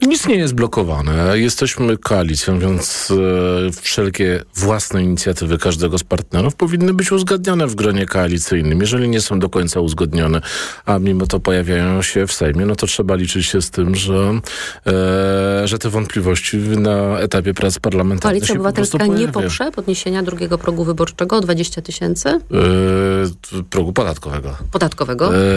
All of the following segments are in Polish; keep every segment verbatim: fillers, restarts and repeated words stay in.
Nic nie jest blokowane. Jesteśmy koalicją, więc e, wszelkie własne inicjatywy każdego z partnerów powinny być uzgadniane w gronie koalicyjnym. Jeżeli nie są do końca uzgodnione, a mimo to pojawiają się w Sejmie, no to trzeba liczyć się z tym, że, e, że te wątpliwości na etapie prac parlamentarnych Koalicja się Obywatelska po prostu nie pojawia. poprze podniesienia drugiego progu wyborczego o dwadzieścia tysięcy? E, progu podatkowego. Podatkowego? E,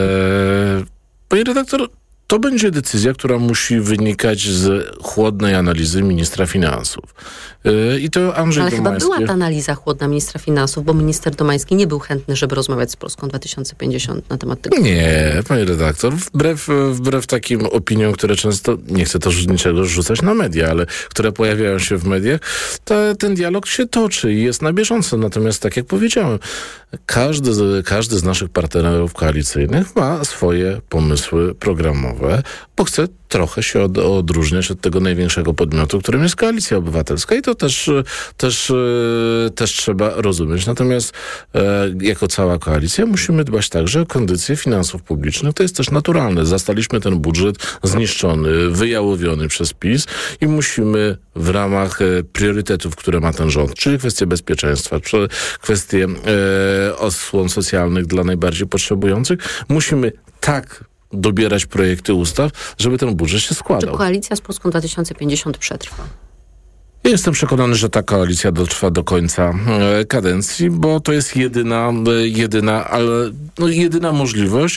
panie redaktor, to będzie decyzja, która musi wynikać z chłodnej analizy ministra finansów. Yy, I to Andrzej Ale Domański... chyba była ta analiza chłodna ministra finansów, bo minister Domański nie był chętny, żeby rozmawiać z Polską dwa tysiące pięćdziesiąt na temat tego. Nie, panie redaktor, wbrew, wbrew takim opiniom, które często, nie chcę też niczego rzucać na media, ale które pojawiają się w mediach, to ten dialog się toczy i jest na bieżąco. Natomiast tak jak powiedziałem, każdy z, każdy z naszych partnerów koalicyjnych ma swoje pomysły programowe, bo chce trochę się od, odróżniać od tego największego podmiotu, którym jest Koalicja Obywatelska i to też, też, też trzeba rozumieć. Natomiast e, jako cała koalicja musimy dbać także o kondycję finansów publicznych. To jest też naturalne. Zastaliśmy ten budżet zniszczony, wyjałowiony przez PiS i musimy w ramach e, priorytetów, które ma ten rząd, czyli kwestie bezpieczeństwa, czy kwestie e, osłon socjalnych dla najbardziej potrzebujących, musimy tak dobierać projekty ustaw, żeby ten budżet się składał. Czy koalicja z Polską dwa tysiące pięćdziesiąt przetrwa? Ja jestem przekonany, że ta koalicja dotrwa do końca e, kadencji, bo to jest jedyna, e, jedyna, ale no, jedyna możliwość,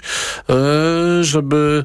e, żeby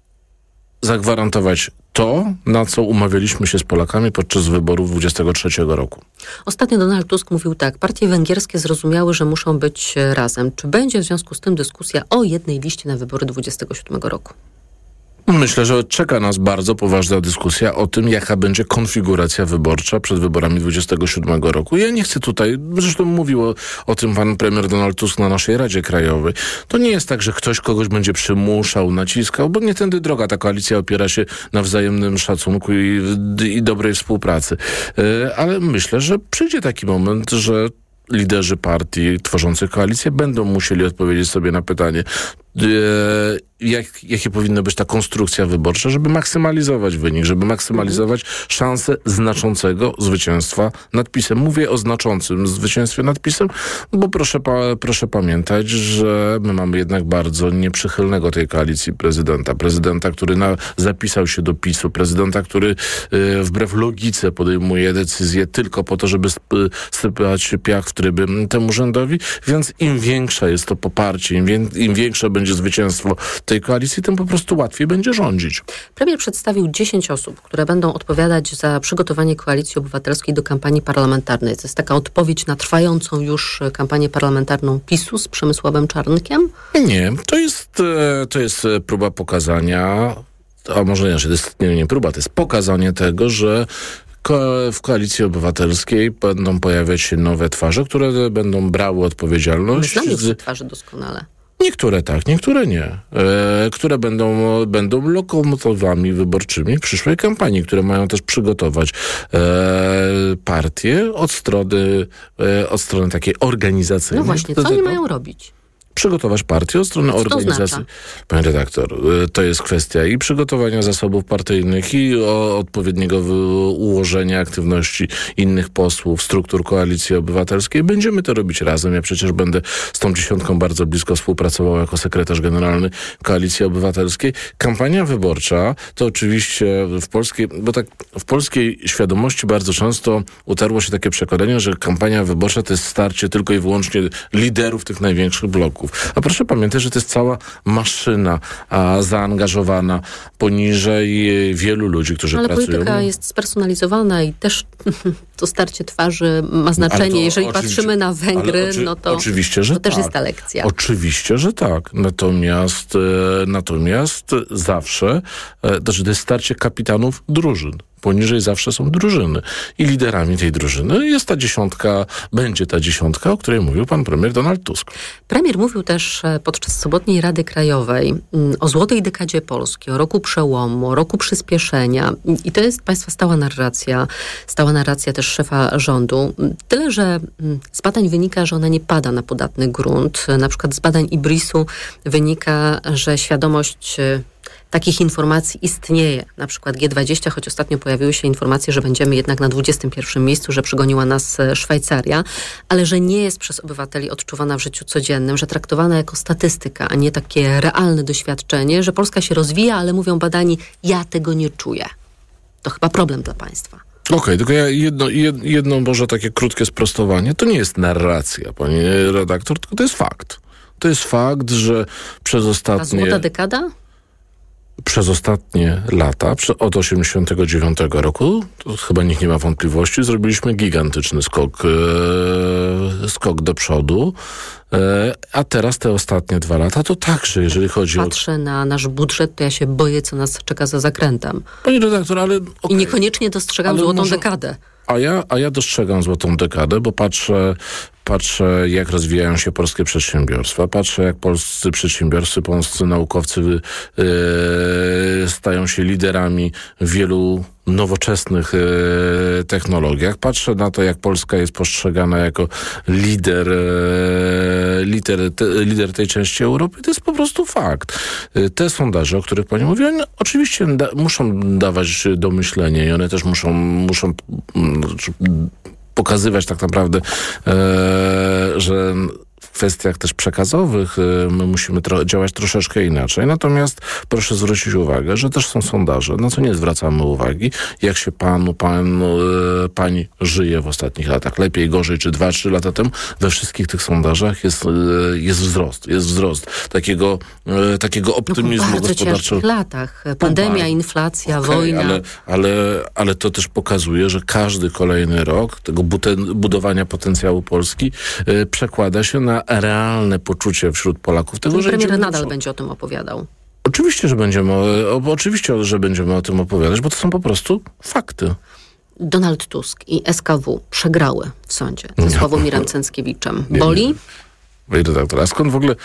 zagwarantować to, na co umawialiśmy się z Polakami podczas wyborów dwudziestego trzeciego roku. Ostatnio Donald Tusk mówił tak: partie węgierskie zrozumiały, że muszą być razem. Czy będzie w związku z tym dyskusja o jednej liście na wybory dwudziestego siódmego roku? Myślę, że czeka nas bardzo poważna dyskusja o tym, jaka będzie konfiguracja wyborcza przed wyborami dwudziestego siódmego roku. Ja nie chcę tutaj, zresztą mówił o, o tym pan premier Donald Tusk na naszej Radzie Krajowej. To nie jest tak, że ktoś kogoś będzie przymuszał, naciskał, bo nie tędy droga. Ta koalicja opiera się na wzajemnym szacunku i, i dobrej współpracy. Yy, ale myślę, że przyjdzie taki moment, że liderzy partii tworzących koalicję będą musieli odpowiedzieć sobie na pytanie, jak, jakie powinna być ta konstrukcja wyborcza, żeby maksymalizować wynik, żeby maksymalizować szansę znaczącego zwycięstwa nad PiS-em. Mówię o znaczącym zwycięstwie nad PiS-em, bo proszę, pa, proszę pamiętać, że my mamy jednak bardzo nieprzychylnego tej koalicji prezydenta. Prezydenta, który na, zapisał się do PiS-u, prezydenta, który y, wbrew logice podejmuje decyzje tylko po to, żeby sp- sypać piach w tryby temu rządowi, więc im większe jest to poparcie, im, wie, im większe będzie zwycięstwo tej koalicji, tym po prostu łatwiej będzie rządzić. Premier przedstawił dziesięć osób, które będą odpowiadać za przygotowanie Koalicji Obywatelskiej do kampanii parlamentarnej. To jest taka odpowiedź na trwającą już kampanię parlamentarną PiS-u z Przemysławem Czarnkiem? Nie, to jest, to jest próba pokazania, a może nie, to jest nie, nie próba, to jest pokazanie tego, że w Koalicji Obywatelskiej będą pojawiać się nowe twarze, które będą brały odpowiedzialność. My znamy z... twarze doskonale. Niektóre tak, niektóre nie. E, które będą, będą lokomotywami wyborczymi przyszłej kampanii, które mają też przygotować e, partię od strony, e, od strony takiej organizacyjnej. No właśnie, co oni mają robić? Przygotować partię od strony Co to organizacji. oznacza? Panie redaktor, to jest kwestia i przygotowania zasobów partyjnych, i o odpowiedniego ułożenia aktywności innych posłów, struktur Koalicji Obywatelskiej. Będziemy to robić razem. Ja przecież będę z tą dziesiątką bardzo blisko współpracował jako sekretarz generalny Koalicji Obywatelskiej. Kampania wyborcza to oczywiście w polskiej, bo tak w polskiej świadomości bardzo często utarło się takie przekonanie, że kampania wyborcza to jest starcie tylko i wyłącznie liderów tych największych bloków. A proszę pamiętać, że to jest cała maszyna a, zaangażowana poniżej wielu ludzi, którzy Ale pracują. Ale polityka jest spersonalizowana i też to starcie twarzy ma znaczenie. To, Jeżeli patrzymy na Węgry, oczy, no to, oczywiście, że to też tak. jest ta lekcja. Oczywiście, że tak. Natomiast, e, natomiast zawsze e, to jest starcie kapitanów drużyn. Poniżej zawsze są drużyny. I liderami tej drużyny jest ta dziesiątka, będzie ta dziesiątka, o której mówił pan premier Donald Tusk. Premier mówił też podczas sobotniej Rady Krajowej o złotej dekadzie Polski, o roku przełomu, o roku przyspieszenia. I to jest państwa stała narracja, stała narracja też szefa rządu. Tyle, że z badań wynika, że ona nie pada na podatny grunt. Na przykład z badań Ibrisu wynika, że świadomość takich informacji istnieje. Na przykład G dwadzieścia, choć ostatnio pojawiły się informacje, że będziemy jednak na dwudziestym pierwszym miejscu, że przegoniła nas Szwajcaria, ale że nie jest przez obywateli odczuwana w życiu codziennym, że traktowana jako statystyka, a nie takie realne doświadczenie, że Polska się rozwija, ale mówią badani, ja tego nie czuję. To chyba problem dla państwa. Okej, okay, tylko ja jedno, jedno może takie krótkie sprostowanie. To nie jest narracja, pani redaktor, tylko to jest fakt. To jest fakt, że przez ostatnie... A złota dekada? Przez ostatnie lata, od osiemdziesiątego dziewiątego roku, to chyba nikt nie ma wątpliwości, zrobiliśmy gigantyczny skok, e, skok do przodu, e, a teraz te ostatnie dwa lata to także, jeżeli chodzi Patrzę o... Patrzę na nasz budżet, to ja się boję, co nas czeka za zakrętem. Pani redaktor, ale... Okay. I niekoniecznie dostrzegam ale złotą może... dekadę. A ja, a ja dostrzegam złotą dekadę, bo patrzę, patrzę, jak rozwijają się polskie przedsiębiorstwa, patrzę, jak polscy przedsiębiorcy, polscy naukowcy yy, stają się liderami w wielu nowoczesnych yy, technologiach. Patrzę na to, jak Polska jest postrzegana jako lider, yy, lider, te, lider tej części Europy. To jest po prostu fakt. Yy, te sondaże, o których pani mówi, one oczywiście da, muszą dawać do myślenia i one też muszą, muszą pokazywać tak naprawdę, e, że w kwestiach też przekazowych e, my musimy tro- działać troszeczkę inaczej. Natomiast proszę zwrócić uwagę, że też są sondaże, na co nie zwracamy uwagi, jak się panu, pan, e, pani żyje w ostatnich latach. Lepiej, gorzej, czy dwa, trzy lata temu. We wszystkich tych sondażach jest, e, jest wzrost. Jest wzrost takiego, e, takiego optymizmu no, gospodarczego. W ciężkich latach. Pandemia, po, inflacja, okay, wojna. Ale, ale, ale to też pokazuje, że każdy kolejny rok tego bute- budowania potencjału Polski e, przekłada się na realne poczucie wśród Polaków tego, że premier nadal do... będzie o tym opowiadał. Oczywiście, że będziemy o, oczywiście, że będziemy o tym opowiadać, bo to są po prostu fakty. Donald Tusk i S K W przegrały w sądzie ze Sławomirem Cęckiewiczem. Boli? Panie redaktor, a skąd w ogóle...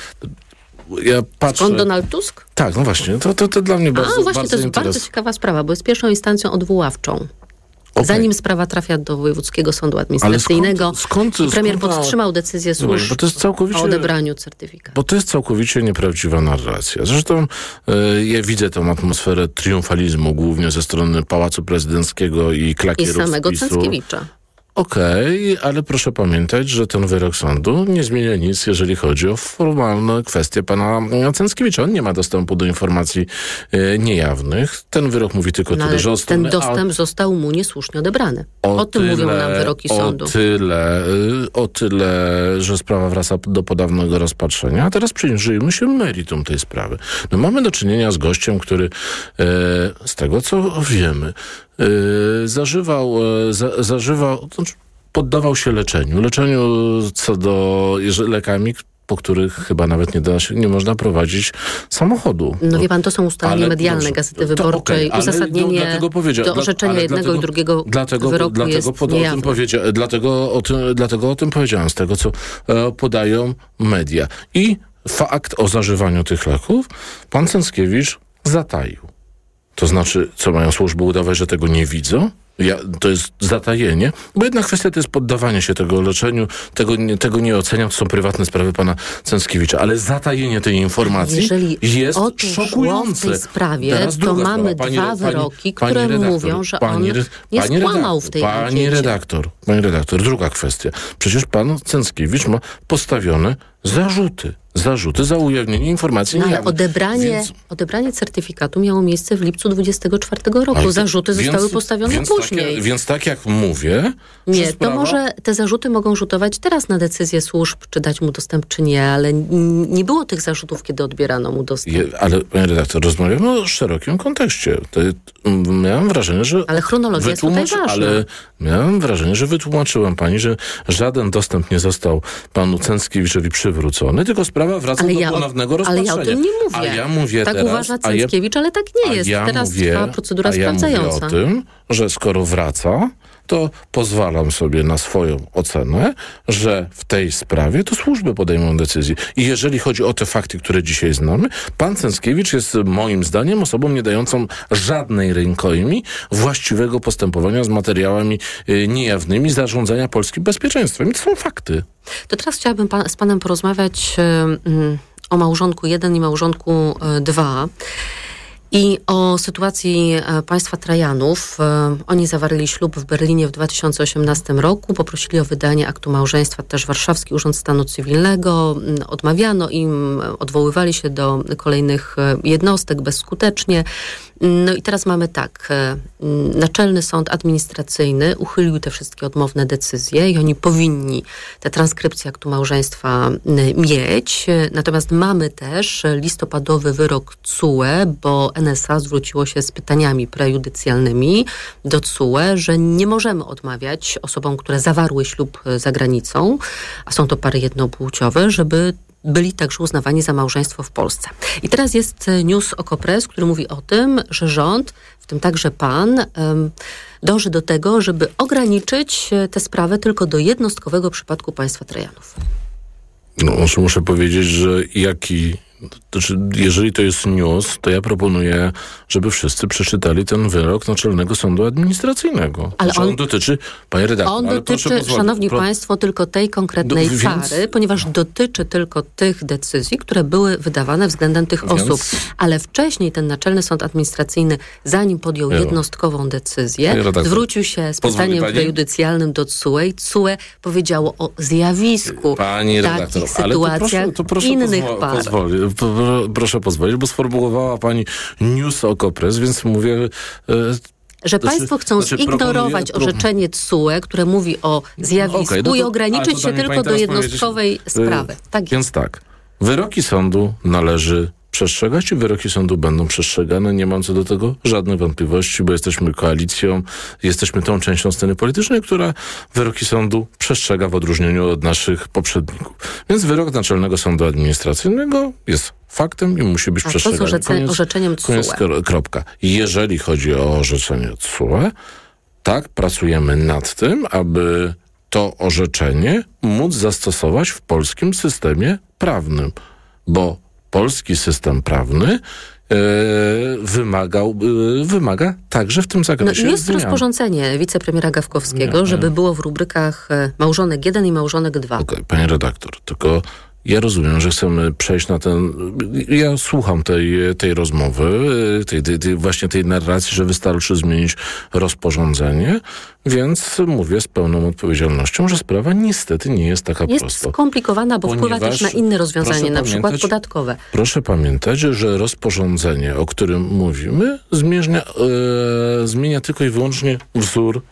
Ja patrzę... Skąd Donald Tusk? Tak, no właśnie, to, to, to dla mnie bardzo A właśnie, bardzo to jest interes... bardzo ciekawa sprawa, bo jest pierwszą instancją odwoławczą. Okay. Zanim sprawa trafia do Wojewódzkiego Sądu Administracyjnego, ale skąd, skąd, premier skąd, podtrzymał decyzję służb bo to jest całkowicie, o odebraniu certyfikatu. Bo to jest całkowicie nieprawdziwa narracja. Zresztą y, ja widzę tę atmosferę triumfalizmu, głównie ze strony Pałacu Prezydenckiego i klakierów I samego PiS-u. Cęckiewicza. Okej, okay, ale proszę pamiętać, że ten wyrok sądu nie zmienia nic, jeżeli chodzi o formalne kwestie pana Cęckiewicza. On nie ma dostępu do informacji e, niejawnych. Ten wyrok mówi tylko no, tyle, że... Ten dostęp a... został mu niesłusznie odebrany. O, o tym tyle, mówią nam wyroki o sądu. Tyle, o tyle, że sprawa wraca do ponownego rozpatrzenia. A teraz przyjrzyjmy się meritum tej sprawy. No, mamy do czynienia z gościem, który e, z tego, co wiemy, Yy, zażywał, yy, za, zażywał, to znaczy poddawał się leczeniu. Leczeniu co do lekami, po których chyba nawet nie da się, nie można prowadzić samochodu. No wie pan, to są ustalenia ale, medialne dobrze, Gazety Wyborczej. Okay, uzasadnienie do, do orzeczenia jednego dlatego, i drugiego dlatego, wyroku dlatego jest pod, o tym powiedzia- dlatego, o tym, dlatego o tym powiedziałem, z tego, co e, podają media. I fakt o zażywaniu tych leków pan Cęckiewicz zataił. To znaczy, co mają służby udawać, że tego nie widzą? Ja, to jest zatajenie, bo jedna kwestia to jest poddawanie się tego leczeniu, tego nie, tego nie oceniam, to są prywatne sprawy pana Cęckiewicza, ale zatajenie tej informacji Jeżeli jest o to szokujące. W tej sprawie, to mamy pani, dwa pani, wyroki, pani które redaktor, mówią, że pani, on nie pani skłamał w tej Pani ankiecie. redaktor, pani redaktor, druga kwestia. Przecież pan Cęckiewicz ma postawione zarzuty. Zarzuty za ujawnienie informacji no, ale niejawnych. odebranie, więc... odebranie certyfikatu miało miejsce w lipcu dwudziestego czwartego roku. Ale zarzuty więc, zostały postawione więc później. Tak, więc tak jak mówię... Nie, sprawa... to może te zarzuty mogą rzutować teraz na decyzję służb, czy dać mu dostęp, czy nie, ale n- nie było tych zarzutów, kiedy odbierano mu dostęp. Je, ale, panie redaktor, rozmawiamy o szerokim kontekście. To, miałem wrażenie, że... Ale chronologia wytłumacz... jest tutaj ważna. Ale miałem wrażenie, że wytłumaczyłem pani, że żaden dostęp nie został panu Cęckiewiczowi przywrócony, tylko sprawa wraca ale do ja ponownego rozpatrzenia. Ale ja o tym nie mówię. A ja mówię tak teraz, uważa Cęckiewicz, ale tak nie jest. Ja teraz mówię, trwa procedura a ja sprawdzająca. mówię o tym, że skoro wraca, to pozwalam sobie na swoją ocenę, że w tej sprawie to służby podejmą decyzję. I jeżeli chodzi o te fakty, które dzisiaj znamy, pan Cęckiewicz jest moim zdaniem osobą nie dającą żadnej rękojmi właściwego postępowania z materiałami y, niejawnymi zarządzania polskim bezpieczeństwem. I to są fakty. To teraz chciałabym pan, z panem porozmawiać y, y, o małżonku jeden i małżonku dwa. I o sytuacji państwa Trajanów. Oni zawarli ślub w Berlinie w dwa tysiące osiemnastym roku. Poprosili o wydanie aktu małżeństwa też Warszawski Urząd Stanu Cywilnego. Odmawiano im, odwoływali się do kolejnych jednostek bezskutecznie. No i teraz mamy tak. Naczelny Sąd Administracyjny uchylił te wszystkie odmowne decyzje i oni powinni te transkrypcje aktu małżeństwa mieć. Natomiast mamy też listopadowy wyrok T S U E, bo N S A zwróciło się z pytaniami prejudycjalnymi do T S U E, że nie możemy odmawiać osobom, które zawarły ślub za granicą, a są to pary jednopłciowe, żeby byli także uznawani za małżeństwo w Polsce. I teraz jest news Okopres, który mówi o tym, że rząd, w tym także pan, um, dąży do tego, żeby ograniczyć tę sprawę tylko do jednostkowego przypadku państwa Trajanów. No, muszę powiedzieć, że jaki... Znaczy, jeżeli to jest news, to ja proponuję, żeby wszyscy przeczytali ten wyrok Naczelnego Sądu Administracyjnego. Ale on, on dotyczy, panie redaktor, on ale dotyczy, proszę szanowni pro... państwo, tylko tej konkretnej no, więc... pary, ponieważ dotyczy tylko tych decyzji, które były wydawane względem tych więc... osób. Ale wcześniej ten Naczelny Sąd Administracyjny, zanim podjął ja. jednostkową decyzję, zwrócił się z pytaniem prejudycjalnym do T S U E i T S U E powiedziało o zjawisku pani takich redaktor, sytuacjach ale to proszę, to proszę innych pozwo- par. Pozwoli, proszę pozwolić, bo sformułowała pani news Okopres, więc mówię... E, Że znaczy, państwo chcą znaczy zignorować proponuję, orzeczenie T S U E, które mówi o zjawisku okay, no to, i ograniczyć się tylko do jednostkowej sprawy. Tak Więc jest. tak, wyroki sądu należy przestrzegać i wyroki sądu będą przestrzegane. Nie mam co do tego żadnych wątpliwości, bo jesteśmy koalicją, jesteśmy tą częścią sceny politycznej, która wyroki sądu przestrzega w odróżnieniu od naszych poprzedników. Więc wyrok Naczelnego Sądu Administracyjnego jest faktem i musi być A przestrzegany. co z orzeceniem, koniec, orzeczeniem T S U E? Koniec, kropka. Jeżeli chodzi o orzeczenie T S U E, tak, pracujemy nad tym, aby to orzeczenie móc zastosować w polskim systemie prawnym, bo polski system prawny e, wymagał, e, wymaga także w tym zakresie no, jest zmian. rozporządzenie wicepremiera Gawkowskiego, nie, żeby nie. było w rubrykach małżonek jeden i małżonek dwa. Okej, okay, panie redaktor, tylko ja rozumiem, że chcemy przejść na ten... Ja słucham tej, tej rozmowy, tej, tej, tej, właśnie tej narracji, że wystarczy zmienić rozporządzenie, więc mówię z pełną odpowiedzialnością, że sprawa niestety nie jest taka jest prosta. Jest skomplikowana, bo Ponieważ, wpływa też na inne rozwiązania, na przykład podatkowe. Proszę pamiętać, że rozporządzenie, o którym mówimy, zmienia, e, zmienia tylko i wyłącznie wzór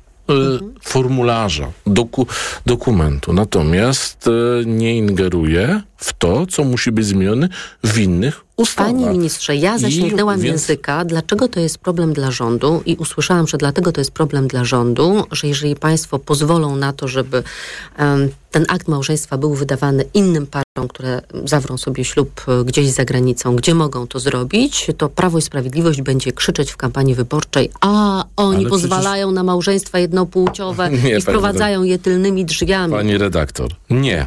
Mhm. formularza, doku, dokumentu. Natomiast e, nie ingeruje w to, co musi być zmienione w innych ustawach. Panie ministrze, ja zasięgnęłam I, więc... języka, dlaczego to jest problem dla rządu i usłyszałam, że dlatego to jest problem dla rządu, że jeżeli państwo pozwolą na to, żeby um, ten akt małżeństwa był wydawany innym parom, które zawrą sobie ślub gdzieś za granicą, gdzie mogą to zrobić, to Prawo i Sprawiedliwość będzie krzyczeć w kampanii wyborczej, a oni Ale pozwalają przecież... na małżeństwa jednopłciowe nie, i wprowadzają je tylnymi drzwiami. Pani redaktor, nie.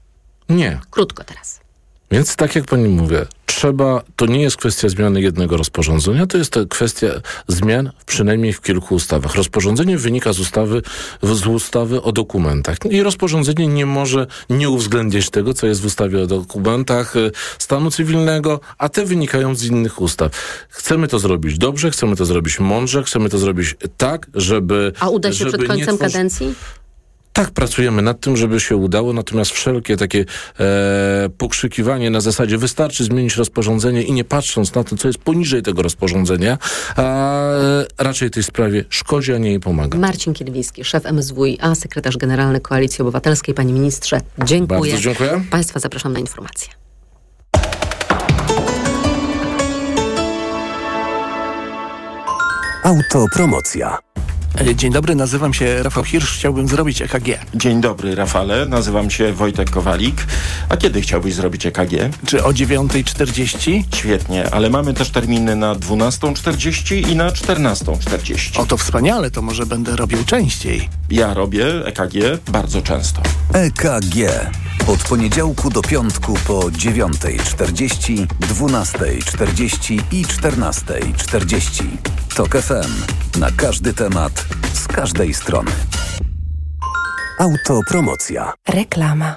Nie. Krótko teraz. Więc tak jak pani mówię, trzeba, to nie jest kwestia zmiany jednego rozporządzenia, to jest to kwestia zmian przynajmniej w kilku ustawach. Rozporządzenie wynika z ustawy, z ustawy o dokumentach i rozporządzenie nie może nie uwzględniać tego, co jest w ustawie o dokumentach stanu cywilnego, a te wynikają z innych ustaw. Chcemy to zrobić dobrze, chcemy to zrobić mądrze, chcemy to zrobić tak, żeby... A uda się przed końcem tworzy... kadencji? Tak, pracujemy nad tym, żeby się udało, natomiast wszelkie takie e, pokrzykiwanie na zasadzie wystarczy zmienić rozporządzenie i nie patrząc na to, co jest poniżej tego rozporządzenia, a e, raczej tej sprawie szkodzi, a nie jej pomaga. Marcin Kierwiński, szef M S W i A, sekretarz generalny Koalicji Obywatelskiej. Panie ministrze, dziękuję. Bardzo dziękuję. Państwa zapraszam na informacje. Autopromocja. Dzień dobry, nazywam się Rafał Hirsch, chciałbym zrobić E K G. Dzień dobry, Rafale, nazywam się Wojtek Kowalik. A kiedy chciałbyś zrobić E K G? Czy o dziewiąta czterdzieści? Świetnie, ale mamy też terminy na dwunasta czterdzieści i na czternasta czterdzieści. O, to wspaniale, to może będę robił częściej. Ja robię E K G bardzo często. E K G. Od poniedziałku do piątku po dziewiąta czterdzieści, dwunasta czterdzieści i czternasta czterdzieści. Tok F M. Na każdy temat, z każdej strony. Autopromocja. Reklama.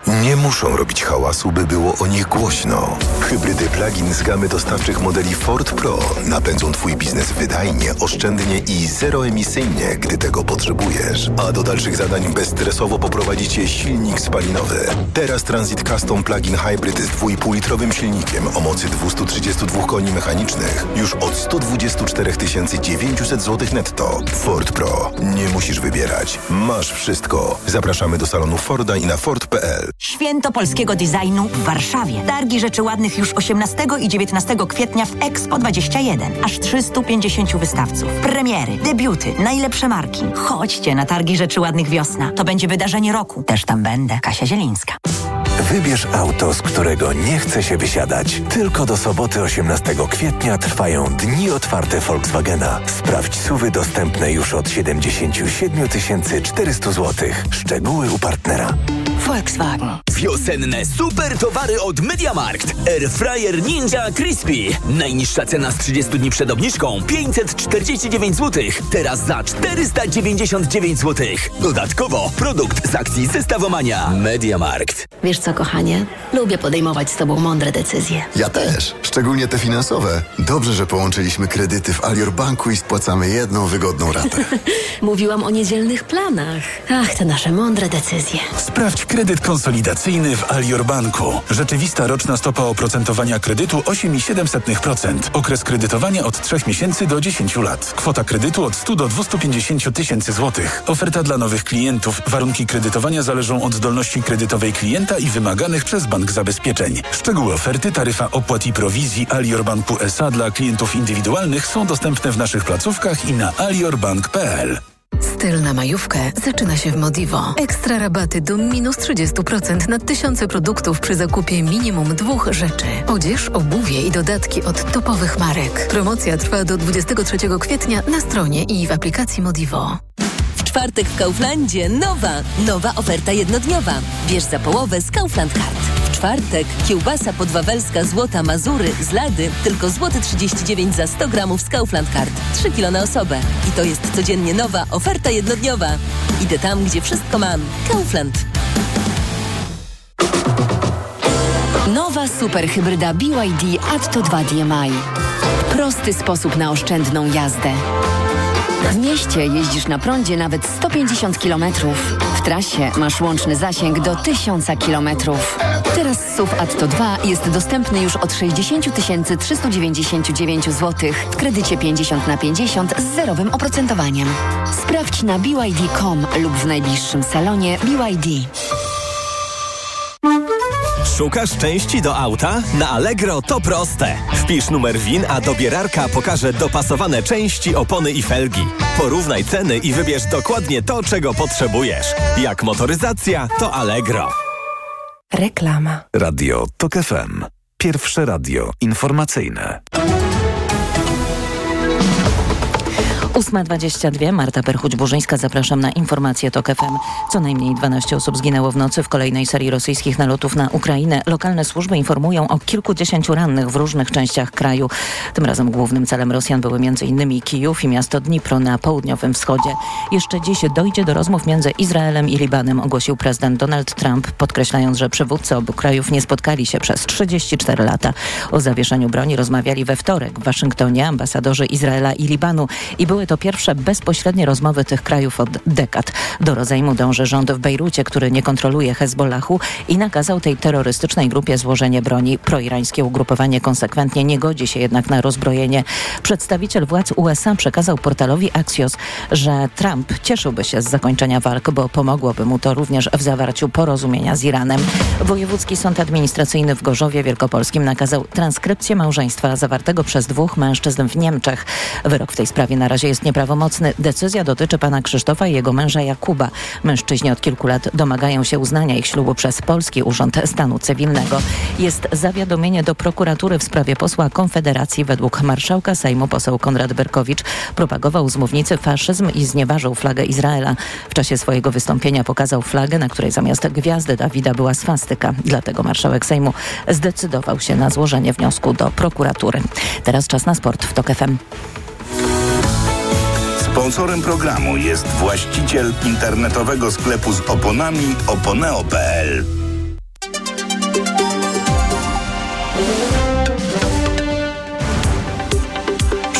Nie muszą robić hałasu, by było o nich głośno. Hybrydy plug-in z gamy dostawczych modeli Ford Pro napędzą Twój biznes wydajnie, oszczędnie i zeroemisyjnie, gdy tego potrzebujesz. A do dalszych zadań bezstresowo poprowadzi Cię silnik spalinowy. Teraz Transit Custom Plug-in Hybrid z dwa i pół litrowym silnikiem o mocy dwieście trzydzieści dwa koni mechanicznych już od sto dwadzieścia cztery tysiące dziewięćset złotych netto. Ford Pro. Nie musisz wybierać. Masz wszystko. Zapraszamy do salonu Forda i na ford kropka p l. Święto polskiego designu w Warszawie. Targi Rzeczy Ładnych już osiemnastego i dziewiętnastego kwietnia w Expo dwadzieścia jeden. Aż trzystu pięćdziesięciu wystawców. Premiery, debiuty, najlepsze marki. Chodźcie na Targi Rzeczy Ładnych wiosna. To będzie wydarzenie roku. Też tam będę. Kasia Zielińska. Wybierz auto, z którego nie chce się wysiadać. Tylko do soboty osiemnastego kwietnia trwają dni otwarte Volkswagena. Sprawdź S U V-y dostępne już od siedemdziesiąt siedem tysięcy czterysta złotych. Szczegóły u partnera. Volkswagen. Wiosenne super towary od MediaMarkt. Airfryer Ninja Crispy. Najniższa cena z trzydziestu dni przed obniżką pięćset czterdzieści dziewięć złotych. Teraz za czterysta dziewięćdziesiąt dziewięć złotych. Dodatkowo produkt z akcji Zestawomania. MediaMarkt. Wiesz co, kochanie? Lubię podejmować z tobą mądre decyzje. Ja też. Szczególnie te finansowe. Dobrze, że połączyliśmy kredyty w Alior Banku i spłacamy jedną wygodną ratę. Mówiłam o niedzielnych planach. Ach, te nasze mądre decyzje. Sprawdź kredyt konsolidacyjny w Alior Banku. Rzeczywista roczna stopa oprocentowania kredytu osiem i siedem dziesiątych procent. Okres kredytowania od trzech miesięcy do dziesięciu lat. Kwota kredytu od stu do dwustu pięćdziesięciu tysięcy złotych. Oferta dla nowych klientów. Warunki kredytowania zależą od zdolności kredytowej klienta i wymaganych przez bank zabezpieczeń. Szczegóły oferty, taryfa opłat i prowizji Alior Banku S A dla klientów indywidualnych są dostępne w naszych placówkach i na aliorbank kropka p l. Styl na majówkę zaczyna się w Modivo. Ekstra rabaty do minus trzydzieści procent na tysiące produktów przy zakupie minimum dwóch rzeczy. Odzież, obuwie i dodatki od topowych marek. Promocja trwa do dwudziestego trzeciego kwietnia na stronie i w aplikacji Modivo. W czwartek w Kauflandzie nowa, nowa oferta jednodniowa. Bierz za połowę z Kaufland Card. W czwartek kiełbasa podwawelska Złota Mazury z Lady tylko złoty trzydzieści dziewięć za sto gramów z Kaufland Card. trzy kilo na osobę. I to jest codziennie nowa oferta jednodniowa. Idę tam, gdzie wszystko mam. Kaufland. Nowa superhybryda B Y D Atto dwa D M I. Prosty sposób na oszczędną jazdę. W mieście jeździsz na prądzie nawet sto pięćdziesiąt kilometrów. W trasie masz łączny zasięg do tysiąc kilometrów. Teraz S U V Atto dwa jest dostępny już od sześćdziesiąt tysięcy trzysta dziewięćdziesiąt dziewięć złotych w kredycie pięćdziesiąt na pięćdziesiąt z zerowym oprocentowaniem. Sprawdź na b y d kropka com lub w najbliższym salonie B Y D. Szukasz części do auta? Na Allegro to proste. Wpisz numer W I N, a dobierarka pokaże dopasowane części, opony i felgi. Porównaj ceny i wybierz dokładnie to, czego potrzebujesz. Jak motoryzacja, to Allegro. Reklama. Radio TOK F M. Pierwsze radio informacyjne. ósma dwadzieścia dwa, Marta Perchuć-Burzyńska, zapraszam na informacje TOK F M. Co najmniej dwanaście osób zginęło w nocy w kolejnej serii rosyjskich nalotów na Ukrainę. Lokalne służby informują o kilkudziesięciu rannych w różnych częściach kraju. Tym razem głównym celem Rosjan były m.in. Kijów i miasto Dnipro na południowym wschodzie. Jeszcze dziś dojdzie do rozmów między Izraelem i Libanem, ogłosił prezydent Donald Trump, podkreślając, że przywódcy obu krajów nie spotkali się przez trzydzieści cztery lata. O zawieszeniu broni rozmawiali we wtorek w Waszyngtonie ambasadorzy Izraela i Libanu i były to pierwsze bezpośrednie rozmowy tych krajów od dekad. Do rozejmu dąży rząd w Bejrucie, który nie kontroluje Hezbollahu i nakazał tej terrorystycznej grupie złożenie broni. Proirańskie ugrupowanie konsekwentnie nie godzi się jednak na rozbrojenie. Przedstawiciel władz U S A przekazał portalowi Axios, że Trump cieszyłby się z zakończenia walk, bo pomogłoby mu to również w zawarciu porozumienia z Iranem. Wojewódzki Sąd Administracyjny w Gorzowie Wielkopolskim nakazał transkrypcję małżeństwa zawartego przez dwóch mężczyzn w Niemczech. Wyrok w tej sprawie na razie jest nieprawomocny. Decyzja dotyczy pana Krzysztofa i jego męża Jakuba. Mężczyźni od kilku lat domagają się uznania ich ślubu przez Polski Urząd Stanu Cywilnego. Jest zawiadomienie do prokuratury w sprawie posła Konfederacji. Według marszałka Sejmu poseł Konrad Berkowicz propagował z mównicy faszyzm i znieważył flagę Izraela. W czasie swojego wystąpienia pokazał flagę, na której zamiast gwiazdy Dawida była swastyka. Dlatego marszałek Sejmu zdecydował się na złożenie wniosku do prokuratury. Teraz czas na sport w TOK F M. Sponsorem programu jest właściciel internetowego sklepu z oponami oponeo kropka p l.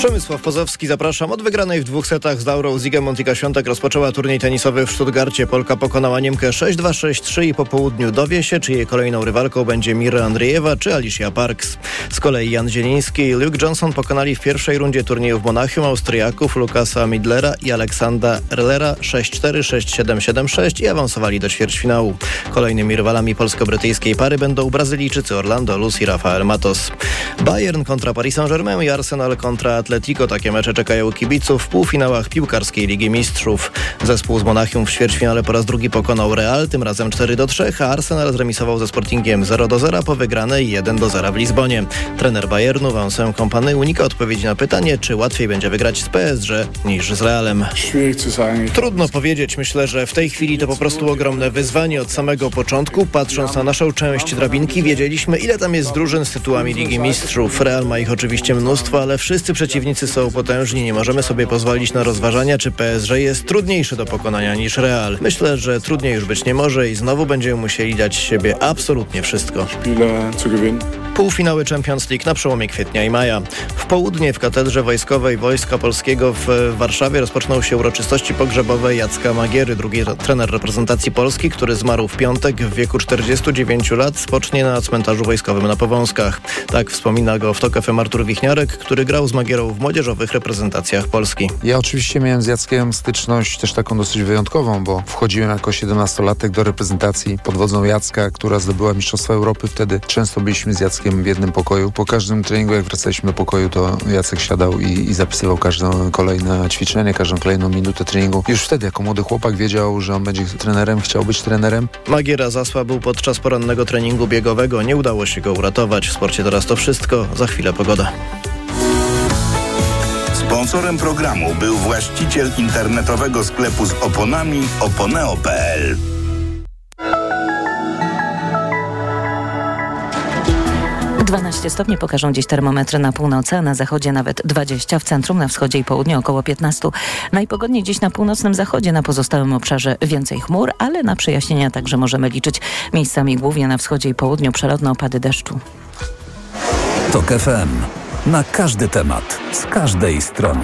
Przemysław Pozowski, zapraszam. Od wygranej w dwóch setach z Laurą Zigemont Iga Świątek rozpoczęła turniej tenisowy w Stuttgarcie. Polka pokonała Niemkę sześć dwa sześć trzy i po południu dowie się, czy jej kolejną rywalką będzie Mira Andriejewa czy Alicia Parks. Z kolei Jan Zieliński i Luke Johnson pokonali w pierwszej rundzie turnieju w Monachium Austriaków Lukasa Midlera i Aleksandra Erlera sześć cztery, sześć siedem, siedem sześć i awansowali do ćwierćfinału. Kolejnymi rywalami polsko-brytyjskiej pary będą Brazylijczycy Orlando Luz i Rafael Matos. Bayern kontra Paris Saint-Germain i Arsenal kontra Atletico. Takie mecze czekają kibiców w półfinałach piłkarskiej Ligi Mistrzów. Zespół z Monachium w ćwierćfinale po raz drugi pokonał Real, tym razem cztery do trzech, a Arsenal zremisował ze Sportingiem zero do zera po wygranej jeden do zera w Lizbonie. Trener Bayernu Vincent Kompany unika odpowiedzi na pytanie, czy łatwiej będzie wygrać z P S G niż z Realem. Trudno powiedzieć, myślę, że w tej chwili to po prostu ogromne wyzwanie od samego początku. Patrząc na naszą część drabinki, wiedzieliśmy, ile tam jest drużyn z tytułami Ligi Mistrzów. Real ma ich oczywiście mnóstwo, ale wszyscy przeciwnicy są potężni. Nie możemy sobie pozwolić na rozważania, czy P S G jest trudniejszy do pokonania niż Real. Myślę, że trudniej już być nie może i znowu będziemy musieli dać z siebie absolutnie wszystko. Półfinały Champions League na przełomie kwietnia i maja. W południe w Katedrze Wojskowej Wojska Polskiego w Warszawie rozpoczną się uroczystości pogrzebowe Jacka Magiery, drugi trener reprezentacji Polski, który zmarł w piątek w wieku czterdziestu dziewięciu lat, spocznie na cmentarzu wojskowym na Powązkach. Tak wspomina go w Tok F M Artur Wichniarek, który grał z Magierą w młodzieżowych reprezentacjach Polski. Ja oczywiście miałem z Jackiem styczność też taką dosyć wyjątkową, bo wchodziłem jako siedemnastolatek do reprezentacji pod wodzą Jacka, która zdobyła Mistrzostwa Europy. Wtedy często byliśmy z Jackiem w jednym pokoju. Po każdym treningu, jak wracaliśmy do pokoju, to Jacek siadał i, i zapisywał każde kolejne ćwiczenie, każdą kolejną minutę treningu. Już wtedy jako młody chłopak wiedział, że on będzie trenerem, chciał być trenerem. Magiera zasłabł podczas porannego treningu biegowego. Nie udało się go uratować. W sporcie teraz to wszystko. Za chwilę pogoda. Sponsorem programu był właściciel internetowego sklepu z oponami oponeo kropka p l. dwanaście stopni pokażą dziś termometry na północy, a na zachodzie nawet dwadzieścia, w centrum, na wschodzie i południu około piętnaście. Najpogodniej dziś na północnym zachodzie, na pozostałym obszarze więcej chmur, ale na przejaśnienia także możemy liczyć. Miejscami głównie na wschodzie i południu przelotne opady deszczu. Tok F M. Na każdy temat, z każdej strony.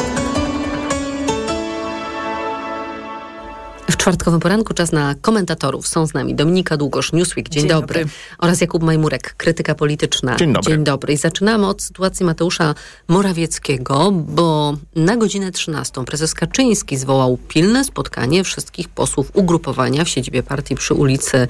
W czwartkowym poranku czas na komentatorów. Są z nami Dominika Długosz, Newsweek, dzień, dzień dobry. dobry. Oraz Jakub Majmurek, krytyka polityczna. Dzień dobry. Dzień dobry. I zaczynamy od sytuacji Mateusza Morawieckiego, bo na godzinę trzynastą prezes Kaczyński zwołał pilne spotkanie wszystkich posłów ugrupowania w siedzibie partii przy ulicy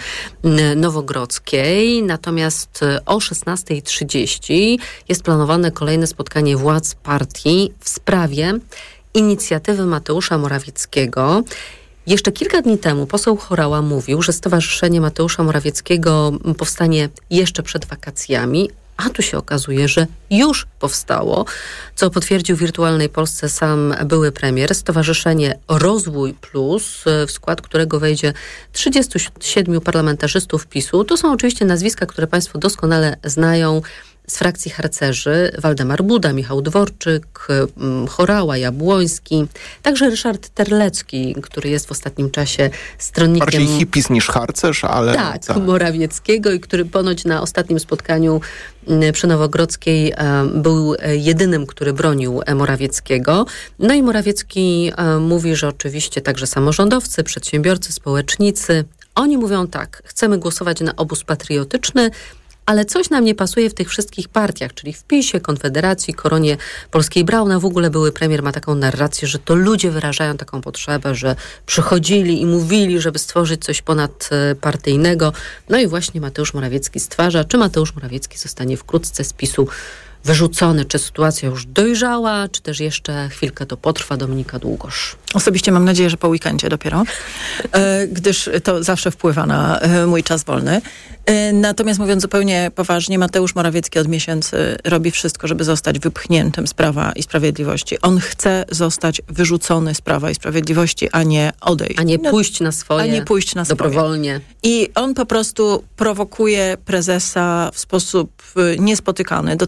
Nowogrodzkiej. Natomiast o szesnasta trzydzieści jest planowane kolejne spotkanie władz partii w sprawie inicjatywy Mateusza Morawieckiego. Jeszcze kilka dni temu poseł Horała mówił, że Stowarzyszenie Mateusza Morawieckiego powstanie jeszcze przed wakacjami, a tu się okazuje, że już powstało, co potwierdził w Wirtualnej Polsce sam były premier. Stowarzyszenie Rozwój Plus, w skład którego wejdzie trzydziestu siedmiu parlamentarzystów PiSu. To są oczywiście nazwiska, które Państwo doskonale znają z frakcji harcerzy. Waldemar Buda, Michał Dworczyk, Horała, Jabłoński, także Ryszard Terlecki, który jest w ostatnim czasie stronnikiem... Bardziej hippies niż harcerz, ale... Tak, tak, Morawieckiego i który ponoć na ostatnim spotkaniu przy Nowogrodzkiej był jedynym, który bronił Morawieckiego. No i Morawiecki mówi, że oczywiście także samorządowcy, przedsiębiorcy, społecznicy, oni mówią tak, chcemy głosować na obóz patriotyczny, ale coś nam nie pasuje w tych wszystkich partiach, czyli w PiSie, Konfederacji, Koronie Polskiej. Brauna, w ogóle były premier, ma taką narrację, że to ludzie wyrażają taką potrzebę, że przychodzili i mówili, żeby stworzyć coś ponadpartyjnego. No i właśnie Mateusz Morawiecki stwarza. Czy Mateusz Morawiecki zostanie wkrótce z PiSu wyrzucony? Czy sytuacja już dojrzała, czy też jeszcze chwilkę to potrwa? Dominika Długosz. Osobiście mam nadzieję, że po weekendzie dopiero, e, gdyż to zawsze wpływa na e, mój czas wolny. E, natomiast mówiąc zupełnie poważnie, Mateusz Morawiecki od miesięcy robi wszystko, żeby zostać wypchniętym z Prawa i Sprawiedliwości. On chce zostać wyrzucony z Prawa i Sprawiedliwości, a nie odejść. A nie pójść na swoje. A nie pójść na swoje. Dobrowolnie. I on po prostu prowokuje prezesa w sposób niespotykany. Do tej pory chyba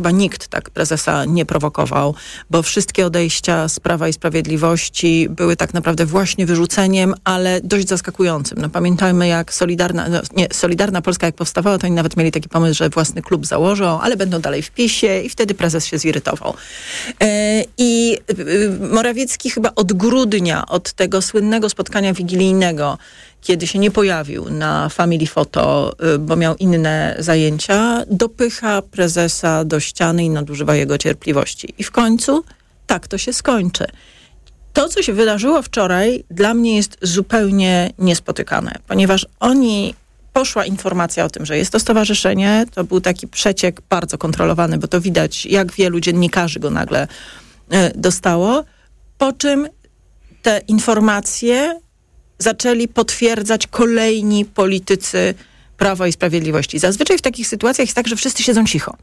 chyba nikt tak prezesa nie prowokował, bo wszystkie odejścia z Prawa i Sprawiedliwości były tak naprawdę właśnie wyrzuceniem, ale dość zaskakującym. No, pamiętajmy, jak Solidarna, no, nie, Solidarna Polska jak powstawała, to oni nawet mieli taki pomysł, że własny klub założą, ale będą dalej w PiSie i wtedy prezes się zirytował. E, I e, Morawiecki chyba od grudnia, od tego słynnego spotkania wigilijnego, kiedy się nie pojawił na Family Photo, bo miał inne zajęcia, dopycha prezesa do ściany i nadużywa jego cierpliwości. I w końcu tak to się skończy. To, co się wydarzyło wczoraj, dla mnie jest zupełnie niespotykane, ponieważ oni, poszła informacja o tym, że jest to stowarzyszenie, to był taki przeciek bardzo kontrolowany, bo to widać, jak wielu dziennikarzy go nagle dostało, po czym te informacje zaczęli potwierdzać kolejni politycy Prawa i Sprawiedliwości. Zazwyczaj w takich sytuacjach jest tak, że wszyscy siedzą cicho.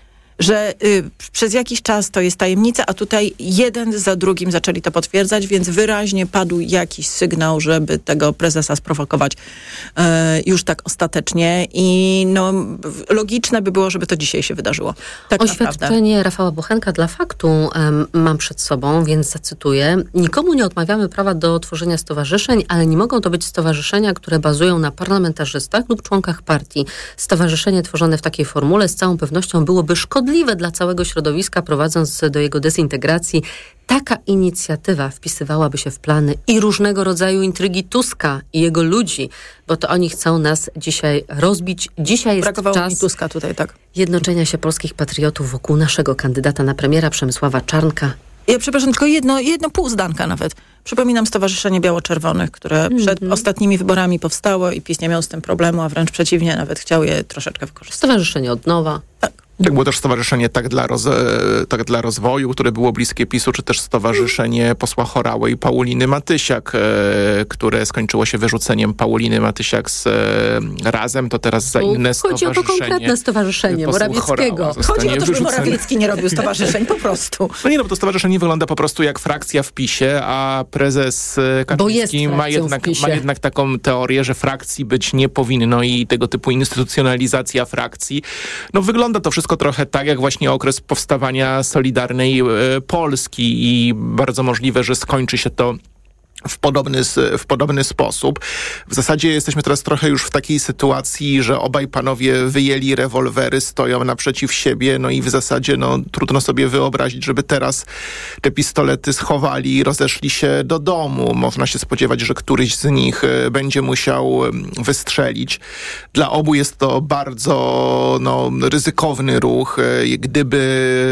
Że y, przez jakiś czas to jest tajemnica, a tutaj jeden za drugim zaczęli to potwierdzać, więc wyraźnie padł jakiś sygnał, żeby tego prezesa sprowokować y, już tak ostatecznie i no, logiczne by było, żeby to dzisiaj się wydarzyło. Tak Oświadczenie naprawdę. Rafała Bochenka dla Faktu um, mam przed sobą, więc zacytuję. Nikomu nie odmawiamy prawa do tworzenia stowarzyszeń, ale nie mogą to być stowarzyszenia, które bazują na parlamentarzystach lub członkach partii. Stowarzyszenie tworzone w takiej formule z całą pewnością byłoby szkodliwe dla całego środowiska, prowadząc do jego dezintegracji. Taka inicjatywa wpisywałaby się w plany i różnego rodzaju intrygi Tuska i jego ludzi, bo to oni chcą nas dzisiaj rozbić. Dzisiaj jest Brakowało czas mi Tuska tutaj, tak. jednoczenia się polskich patriotów wokół naszego kandydata na premiera Przemysława Czarnka. Ja przepraszam, tylko jedno, jedno pół zdanka nawet. Przypominam Stowarzyszenie Biało-Czerwonych, które mm-hmm. przed ostatnimi wyborami powstało i PiS nie miał z tym problemu, a wręcz przeciwnie, nawet chciał je troszeczkę wykorzystać. Stowarzyszenie od nowa. Tak. Tak, było też stowarzyszenie tak dla, roz, tak dla rozwoju, które było bliskie PiSu, czy też stowarzyszenie posła Horałę i Pauliny Matysiak, e, które skończyło się wyrzuceniem Pauliny Matysiak z e, Razem, to teraz za inne Chodzi stowarzyszenie. Chodzi o to konkretne stowarzyszenie Morawieckiego. Chodzi o to, żeby Morawiecki nie robił stowarzyszeń, po prostu. No nie, no bo to stowarzyszenie wygląda po prostu jak frakcja w PiSie, a prezes Kaczyński ma jednak, ma jednak taką teorię, że frakcji być nie powinno i tego typu instytucjonalizacja frakcji. No wygląda to wszystko trochę tak, jak właśnie okres powstawania Solidarnej Polski i bardzo możliwe, że skończy się to w podobny, w podobny sposób. W zasadzie jesteśmy teraz trochę już w takiej sytuacji, że obaj panowie wyjęli rewolwery, stoją naprzeciw siebie, no i w zasadzie no, trudno sobie wyobrazić, żeby teraz te pistolety schowali i rozeszli się do domu. Można się spodziewać, że któryś z nich będzie musiał wystrzelić. Dla obu jest to bardzo no, ryzykowny ruch. Gdyby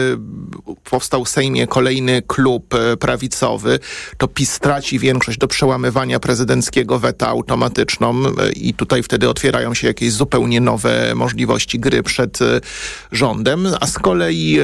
powstał w Sejmie kolejny klub prawicowy, to PiS straci większość do przełamywania prezydenckiego weta automatyczną i tutaj wtedy otwierają się jakieś zupełnie nowe możliwości gry przed rządem, a z kolei e,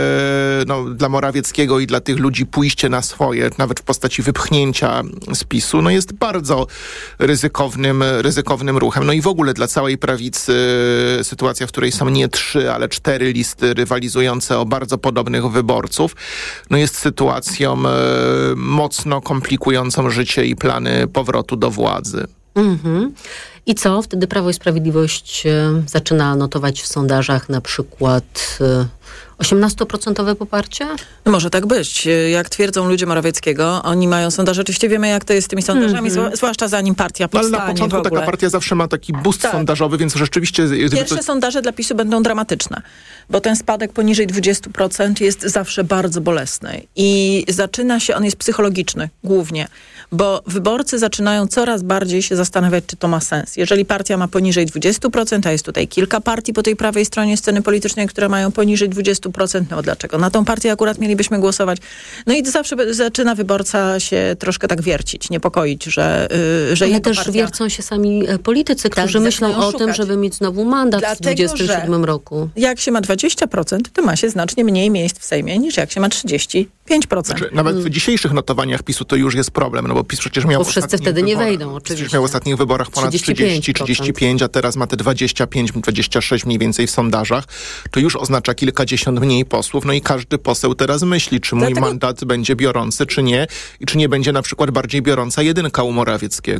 no, dla Morawieckiego i dla tych ludzi pójście na swoje, nawet w postaci wypchnięcia z PiSu, no jest bardzo ryzykownym, ryzykownym ruchem. No i w ogóle dla całej prawicy sytuacja, w której są nie trzy, ale cztery listy rywalizujące o bardzo podobnych wyborców, no jest sytuacją e, mocno komplikującą życie i plany powrotu do władzy. Mm-hmm. I co? Wtedy Prawo i Sprawiedliwość e, zaczyna notować w sondażach na przykład e, osiemnastoprocentowe poparcie? No może tak być. Jak twierdzą ludzie Morawieckiego, oni mają sondaże. Oczywiście wiemy, jak to jest z tymi sondażami, mm-hmm. zwłaszcza zanim partia powstanie. No, ale na początku taka partia zawsze ma taki boost tak. sondażowy, więc rzeczywiście... Pierwsze to... sondaże dla PiSu będą dramatyczne, bo ten spadek poniżej dwadzieścia procent jest zawsze bardzo bolesny. I zaczyna się, on jest psychologiczny głównie, bo wyborcy zaczynają coraz bardziej się zastanawiać, czy to ma sens. Jeżeli partia ma poniżej dwadzieścia procent, a jest tutaj kilka partii po tej prawej stronie sceny politycznej, które mają poniżej dwadzieścia procent, no dlaczego? Na tą partię akurat mielibyśmy głosować. No i zawsze zaczyna wyborca się troszkę tak wiercić, niepokoić, że, yy, że Ale też partia... wiercą się sami politycy, którzy tak, myślą o szukać. tym, żeby mieć znowu mandat Dlatego, w dwudziestym siódmym roku. Jak się ma dwadzieścia procent, to ma się znacznie mniej miejsc w Sejmie, niż jak się ma trzydzieści pięć procent. Znaczy, nawet w dzisiejszych notowaniach PiSu to już jest problem, no bo PiS przecież miał... Bo wszyscy wtedy nie wyborach, wejdą, oczywiście. Przecież miał w ostatnich wyborach ponad trzydzieści trzydzieści pięć, a teraz ma te dwadzieścia pięć dwadzieścia sześć mniej więcej w sondażach. To już oznacza kilkadziesiąt mniej posłów, no i każdy poseł teraz myśli, czy mój Dlatego... mandat będzie biorący, czy nie i czy nie będzie na przykład bardziej biorąca jedynka u Morawieckiego.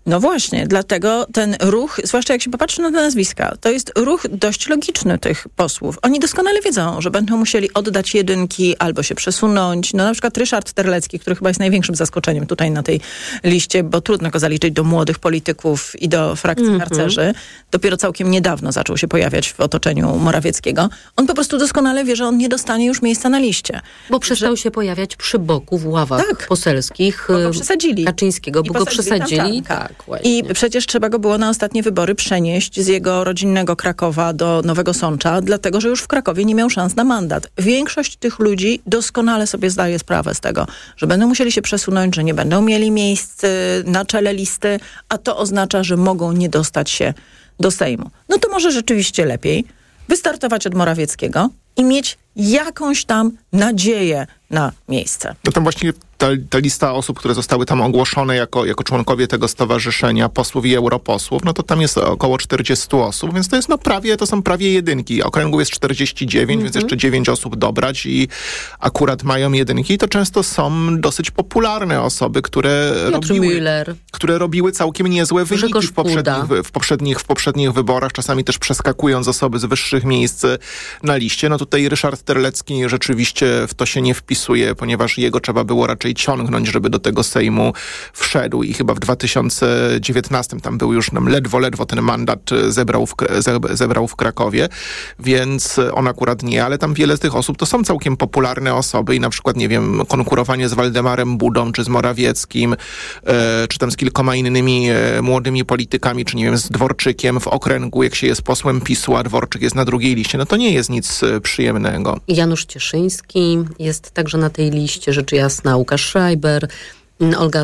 No właśnie, dlatego ten ruch, zwłaszcza jak się popatrzy na te nazwiska, to jest ruch dość logiczny tych posłów. Oni doskonale wiedzą, że będą musieli oddać jedynki albo się przesunąć. No na przykład Ryszard Terlecki, który chyba jest największym zaskoczeniem tutaj na tej liście, bo trudno go zaliczyć do młodych polityków i do frakcji mm-hmm. harcerzy. Dopiero całkiem niedawno zaczął się pojawiać w otoczeniu Morawieckiego. On po prostu doskonale wie, że on nie dostanie już miejsca na liście. Bo przestał że... się pojawiać przy boku w ławach tak. poselskich bo go przesadzili. Kaczyńskiego, bo go przesadzili. Tam, tak. Tak, I przecież trzeba go było na ostatnie wybory przenieść z jego rodzinnego Krakowa do Nowego Sącza, dlatego, że już w Krakowie nie miał szans na mandat. Większość tych ludzi doskonale sobie zdaje sprawę z tego, że będą musieli się przesunąć, że nie będą mieli miejsc na czele listy, a to oznacza, że mogą nie dostać się do Sejmu. No to może rzeczywiście lepiej wystartować od Morawieckiego i mieć jakąś tam nadzieję na miejsce. No tam właśnie ta, ta lista osób, które zostały tam ogłoszone jako, jako członkowie tego stowarzyszenia, posłów i europosłów, no to tam jest około czterdzieści osób, więc to jest no prawie, to są prawie jedynki. Okręgów jest czterdzieści dziewięć, mm-hmm. więc jeszcze dziewięć osób dobrać i akurat mają jedynki. I to często są dosyć popularne osoby, które robiły, które robiły całkiem niezłe wyniki w poprzednich, w, poprzednich, w poprzednich wyborach, czasami też przeskakując osoby z wyższych miejsc na liście. No tutaj Ryszard Terlecki rzeczywiście w to się nie wpisuje, ponieważ jego trzeba było raczej ciągnąć, żeby do tego Sejmu wszedł i chyba w dwa tysiące dziewiętnastym tam był już nam ledwo, ledwo ten mandat zebrał w, zebrał w Krakowie, więc on akurat nie, ale tam wiele z tych osób to są całkiem popularne osoby i na przykład, nie wiem, konkurowanie z Waldemarem Budą, czy z Morawieckim, e, czy tam z kilkoma innymi e, młodymi politykami, czy nie wiem, z Dworczykiem w okręgu, jak się jest posłem PiSu, a Dworczyk jest na drugiej liście, no to nie jest nic przyjemnego. Janusz Cieszyński jest także na tej liście, rzecz jasna, Łukasz Schreiber, Olga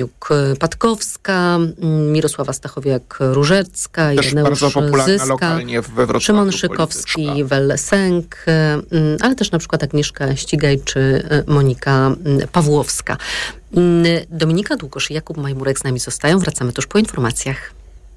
Semeniuk-Patkowska, Mirosława Stachowiak-Różecka, Ireneusz Zyska, Szymon Szykowski, Wellesenk, ale też na przykład Agnieszka Ścigaj czy Monika Pawłowska. Dominika Długosz i Jakub Majmurek z nami zostają. Wracamy tuż po informacjach.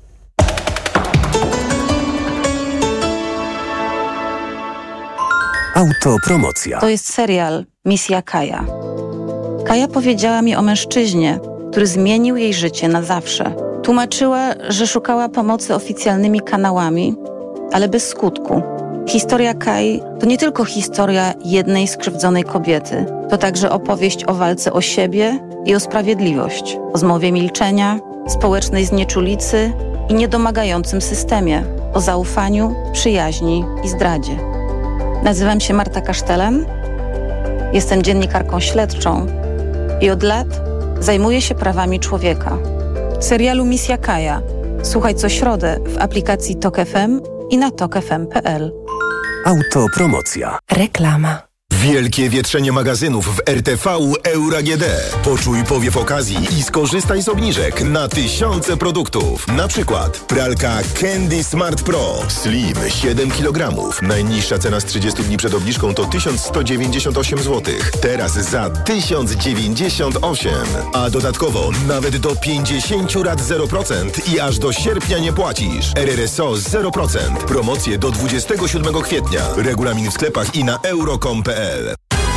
Autopromocja. To jest serial Misja Kaja. Kaja powiedziała mi o mężczyźnie, który zmienił jej życie na zawsze. Tłumaczyła, że szukała pomocy oficjalnymi kanałami, ale bez skutku. Historia Kai to nie tylko historia jednej skrzywdzonej kobiety. To także opowieść o walce o siebie i o sprawiedliwość, o zmowie milczenia, społecznej znieczulicy i niedomagającym systemie, o zaufaniu, przyjaźni i zdradzie. Nazywam się Marta Kasztelan, jestem dziennikarką śledczą i od lat zajmuję się prawami człowieka. Serialu Misja Kaja. Słuchaj co środę w aplikacji Tok F M i na tok f m kropka p l. Autopromocja. Reklama. Wielkie wietrzenie magazynów w R T V Euro A G D. Poczuj powiew okazji i skorzystaj z obniżek na tysiące produktów. Na przykład pralka Candy Smart Pro Slim siedem kilogramów. Najniższa cena z trzydziestu dni przed obniżką to tysiąc sto dziewięćdziesiąt osiem złotych. Teraz za tysiąc dziewięćdziesiąt osiem. A dodatkowo nawet do pięćdziesiąt rat zero procent i aż do sierpnia nie płacisz. R R S O zero procent. Promocje do dwudziestego siódmego kwietnia. Regulamin w sklepach i na euro kropka com kropka p l.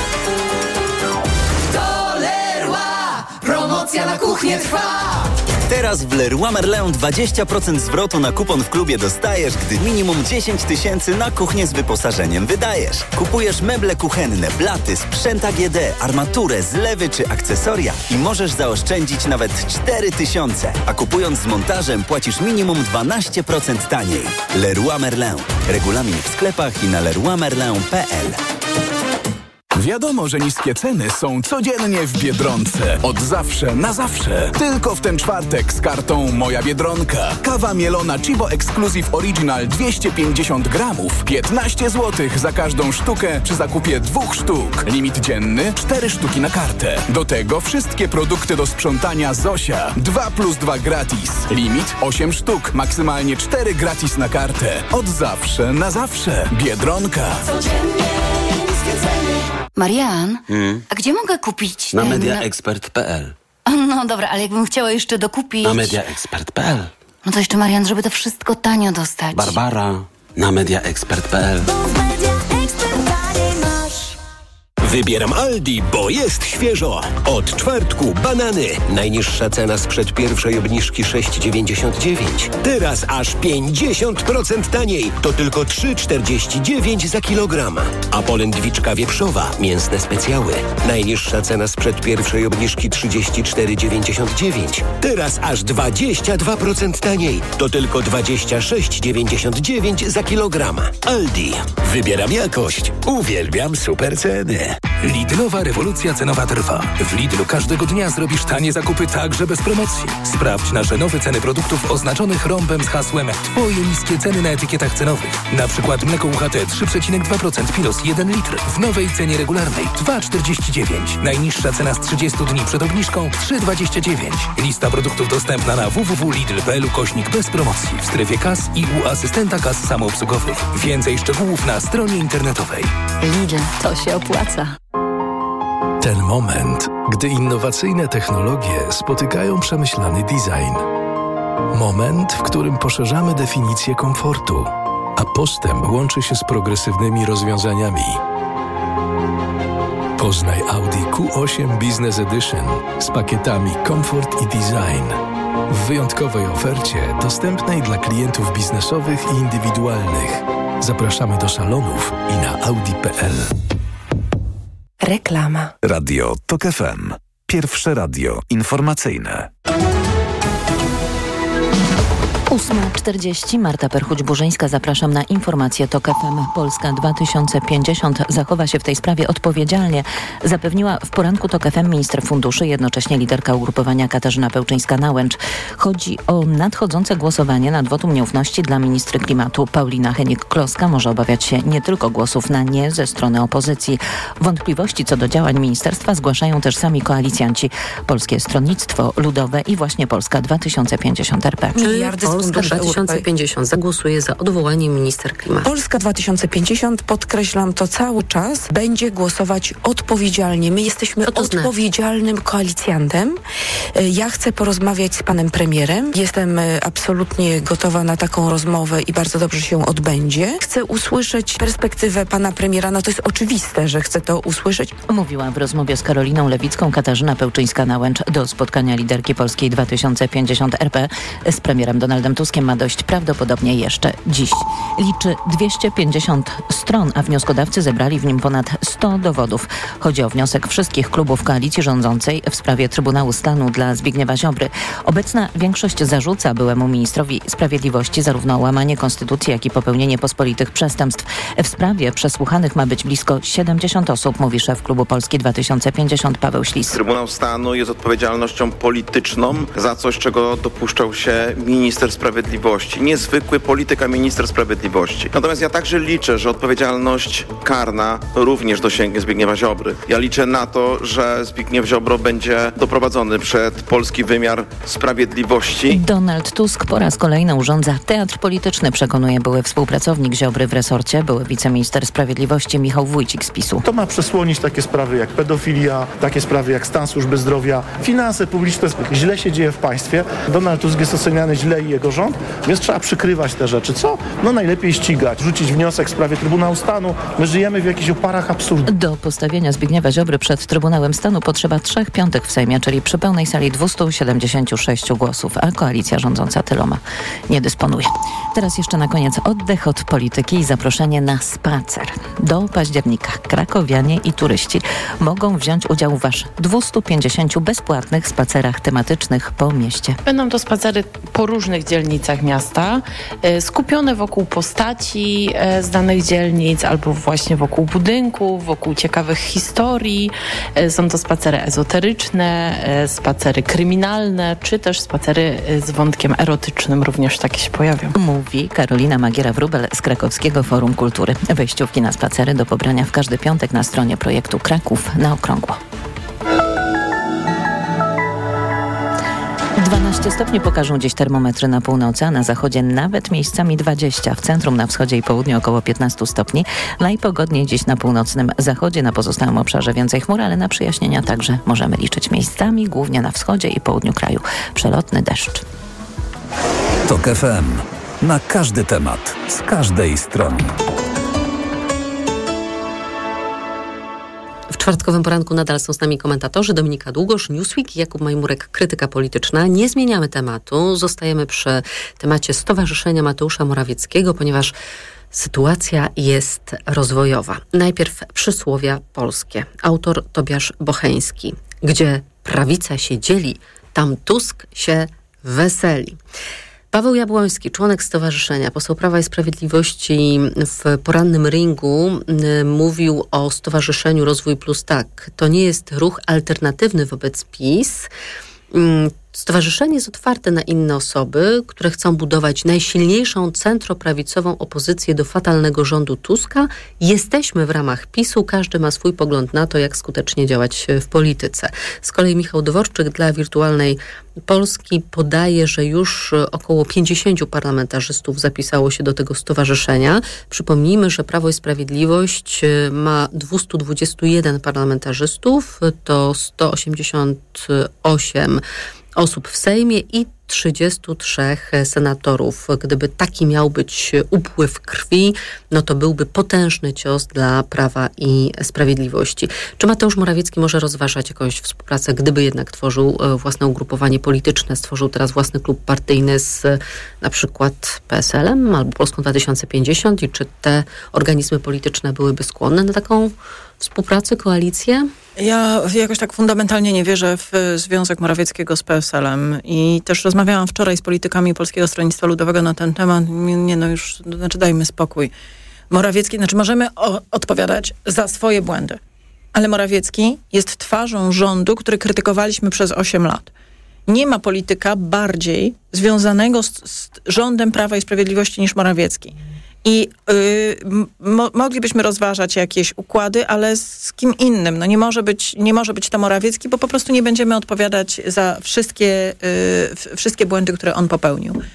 Do Leroy promocja na kuchnię trwa. Teraz w Leroy Merlin dwadzieścia procent zwrotu na kupon w klubie dostajesz, gdy minimum dziesięć tysięcy na kuchnię z wyposażeniem wydajesz. Kupujesz meble kuchenne, blaty, sprzęt A G D, armaturę, zlewy czy akcesoria i możesz zaoszczędzić nawet cztery tysiące. A kupując z montażem płacisz minimum dwanaście procent taniej. Leroy Merlin. Regulamin w sklepach i na leroy merlin kropka p l. Wiadomo, że niskie ceny są codziennie w Biedronce. Od zawsze na zawsze. Tylko w ten czwartek z kartą Moja Biedronka. Kawa mielona Chibo Exclusive Original dwieście pięćdziesiąt gramów. piętnaście złotych za każdą sztukę przy zakupie dwóch sztuk. Limit dzienny cztery sztuki na kartę. Do tego wszystkie produkty do sprzątania Zosia. dwa plus dwa gratis. Limit osiem sztuk. Maksymalnie cztery gratis na kartę. Od zawsze na zawsze. Biedronka. Codziennie niskie ceny. Marian, hmm? a gdzie mogę kupić... Na mediaexpert kropka p l. No dobra, ale jakbym chciała jeszcze dokupić... Na mediaexpert kropka p l. No to jeszcze, Marian, żeby to wszystko tanio dostać. Barbara, na mediaexpert kropka p l. Wybieram Aldi, bo jest świeżo. Od czwartku banany. Najniższa cena sprzed pierwszej obniżki sześć dziewięćdziesiąt dziewięć. Teraz aż pięćdziesiąt procent taniej. To tylko trzy czterdzieści dziewięć za kilogram. A polędwiczka wieprzowa, mięsne specjały. Najniższa cena sprzed pierwszej obniżki trzydzieści cztery dziewięćdziesiąt dziewięć. Teraz aż dwadzieścia dwa procent taniej. To tylko dwadzieścia sześć dziewięćdziesiąt dziewięć za kilogram. Aldi. Wybieram jakość. Uwielbiam super ceny. Lidlowa rewolucja cenowa trwa. W Lidlu każdego dnia zrobisz tanie zakupy także bez promocji. Sprawdź nasze nowe ceny produktów oznaczonych rąbem z hasłem Twoje niskie ceny na etykietach cenowych. Na przykład mleko U H T trzy przecinek dwa procent Pilos jeden litr w nowej cenie regularnej dwa czterdzieści dziewięć. Najniższa cena z trzydziestu dni przed obniżką trzy dwadzieścia dziewięć. Lista produktów dostępna na w w w kropka lidl kropka p l ukośnik bez promocji w strefie kas i u asystenta kas samoobsługowych. Więcej szczegółów na stronie internetowej. Lidl, to się opłaca. Ten moment, gdy innowacyjne technologie spotykają przemyślany design. Moment, w którym poszerzamy definicję komfortu, a postęp łączy się z progresywnymi rozwiązaniami. Poznaj Audi Q osiem Business Edition z pakietami Comfort i Design w wyjątkowej ofercie dostępnej dla klientów biznesowych i indywidualnych. Zapraszamy do salonów i na audi kropka p l. Reklama. Radio TOK F M. Pierwsze radio informacyjne. ósma czterdzieści. Marta Perchuć-Burzyńska. Zapraszam na informację TOK F M. Polska dwa tysiące pięćdziesiąt zachowa się w tej sprawie odpowiedzialnie. Zapewniła w poranku TOK F M minister funduszy, jednocześnie liderka ugrupowania Katarzyna Pełczyńska-Nałęcz. Chodzi o nadchodzące głosowanie nad wotum nieufności dla ministry klimatu. Paulina Henik-Kloska może obawiać się nie tylko głosów na nie ze strony opozycji. Wątpliwości co do działań ministerstwa zgłaszają też sami koalicjanci. Polskie Stronnictwo Ludowe i właśnie Polska dwa tysiące pięćdziesiąt R P. Miliardy Polska dwa tysiące pięćdziesiąt zagłosuje za odwołaniem minister klimatu. Polska dwa tysiące pięćdziesiąt, podkreślam to cały czas, będzie głosować odpowiedzialnie. My jesteśmy to odpowiedzialnym znaczy? koalicjantem. Ja chcę porozmawiać z panem premierem. Jestem absolutnie gotowa na taką rozmowę i bardzo dobrze się odbędzie. Chcę usłyszeć perspektywę pana premiera. No to jest oczywiste, że chcę to usłyszeć. Mówiła w rozmowie z Karoliną Lewicką Katarzyna Pełczyńska-Nałęcz. Do spotkania liderki Polskiej dwa tysiące pięćdziesiąt R P z premierem Donaldem Tuskiem ma dojść prawdopodobnie jeszcze dziś. Liczy dwieście pięćdziesiąt stron, a wnioskodawcy zebrali w nim ponad sto dowodów. Chodzi o wniosek wszystkich klubów koalicji rządzącej w sprawie Trybunału Stanu dla Zbigniewa Ziobry. Obecna większość zarzuca byłemu ministrowi sprawiedliwości zarówno łamanie konstytucji, jak i popełnienie pospolitych przestępstw. W sprawie przesłuchanych ma być blisko siedemdziesiąt osób, mówi szef klubu Polski dwa tysiące pięćdziesiąt Paweł Ślis. Trybunał Stanu jest odpowiedzialnością polityczną za coś, czego dopuszczał się minister sprawiedliwości. Niezwykły polityk, a minister sprawiedliwości. Natomiast ja także liczę, że odpowiedzialność karna również dosięgnie Zbigniewa Ziobry. Ja liczę na to, że Zbigniew Ziobro będzie doprowadzony przed polski wymiar sprawiedliwości. Donald Tusk po raz kolejny urządza teatr polityczny, przekonuje były współpracownik Ziobry w resorcie, były wiceminister sprawiedliwości Michał Wójcik z PiSu. To ma przesłonić takie sprawy jak pedofilia, takie sprawy jak stan służby zdrowia, finanse publiczne. Źle się dzieje w państwie. Donald Tusk jest oceniany źle i jego rząd, więc trzeba przykrywać te rzeczy. Co? No najlepiej ścigać, rzucić wniosek w sprawie Trybunału Stanu. My żyjemy w jakichś oparach absurdu. Do postawienia Zbigniewa Ziobry przed Trybunałem Stanu potrzeba trzech piątych w Sejmie, czyli przy pełnej sali dwieście siedemdziesiąt sześć głosów, a koalicja rządząca tyloma nie dysponuje. Teraz jeszcze na koniec oddech od polityki i zaproszenie na spacer. Do października krakowianie i turyści mogą wziąć udział w aż dwieście pięćdziesiąt bezpłatnych spacerach tematycznych po mieście. Będą to spacery po różnych dzielnicach miasta, skupione wokół postaci z danych dzielnic albo właśnie wokół budynków, wokół ciekawych historii. Są to spacery ezoteryczne, spacery kryminalne, czy też spacery z wątkiem erotycznym, również takie się pojawią. Mówi Karolina Magiera-Wróbel z Krakowskiego Forum Kultury. Wejściówki na spacery do pobrania w każdy piątek na stronie projektu Kraków na okrągło. dwanaście stopni pokażą dziś termometry na północy, a na zachodzie nawet miejscami dwadzieścia. W centrum, na wschodzie i południu około piętnaście stopni. Najpogodniej dziś na północnym zachodzie, na pozostałym obszarze więcej chmur, ale na przejaśnienia także możemy liczyć miejscami, głównie na wschodzie i południu kraju. Przelotny deszcz. TOK F M. Na każdy temat, z każdej strony. czwartkowym poranku nadal są z nami komentatorzy Dominika Długosz, Newsweek i Jakub Majmurek, krytyka polityczna. Nie zmieniamy tematu, zostajemy przy temacie Stowarzyszenia Mateusza Morawieckiego, ponieważ sytuacja jest rozwojowa. Najpierw przysłowia polskie. Autor Tobiasz Bocheński. Gdzie prawica się dzieli, tam Tusk się weseli. Paweł Jabłoński, członek stowarzyszenia, poseł Prawa i Sprawiedliwości, w porannym ringu y, mówił o Stowarzyszeniu Rozwój Plus tak. To nie jest ruch alternatywny wobec PiS. Y, Stowarzyszenie jest otwarte na inne osoby, które chcą budować najsilniejszą centroprawicową opozycję do fatalnego rządu Tuska. Jesteśmy w ramach PiSu, każdy ma swój pogląd na to, jak skutecznie działać w polityce. Z kolei Michał Dworczyk dla Wirtualnej Polski podaje, że już około pięćdziesięciu parlamentarzystów zapisało się do tego stowarzyszenia. Przypomnijmy, że Prawo i Sprawiedliwość ma dwieście dwadzieścia jeden parlamentarzystów, to sto osiemdziesiąt osiem osób w Sejmie i trzydziestu trzech senatorów. Gdyby taki miał być upływ krwi, no to byłby potężny cios dla Prawa i Sprawiedliwości. Czy Mateusz Morawiecki może rozważać jakąś współpracę, gdyby jednak tworzył własne ugrupowanie polityczne, stworzył teraz własny klub partyjny z na przykład P S L-em albo Polską dwa tysiące pięćdziesiąt i czy te organizmy polityczne byłyby skłonne na taką współpracę, koalicję? Ja jakoś tak fundamentalnie nie wierzę w związek Morawieckiego z P S L-em i też rozmawiałam wczoraj z politykami Polskiego Stronnictwa Ludowego na ten temat. Nie, nie no już, znaczy dajmy spokój. Morawiecki, znaczy możemy o, odpowiadać za swoje błędy, ale Morawiecki jest twarzą rządu, który krytykowaliśmy przez osiem lat. Nie ma polityka bardziej związanego z, z rządem Prawa i Sprawiedliwości niż Morawiecki. I y, mo, moglibyśmy rozważać jakieś układy, ale z kim innym. No nie może być, nie może być to Morawiecki, bo po prostu nie będziemy odpowiadać za wszystkie, y, wszystkie błędy, które on popełnił. Y,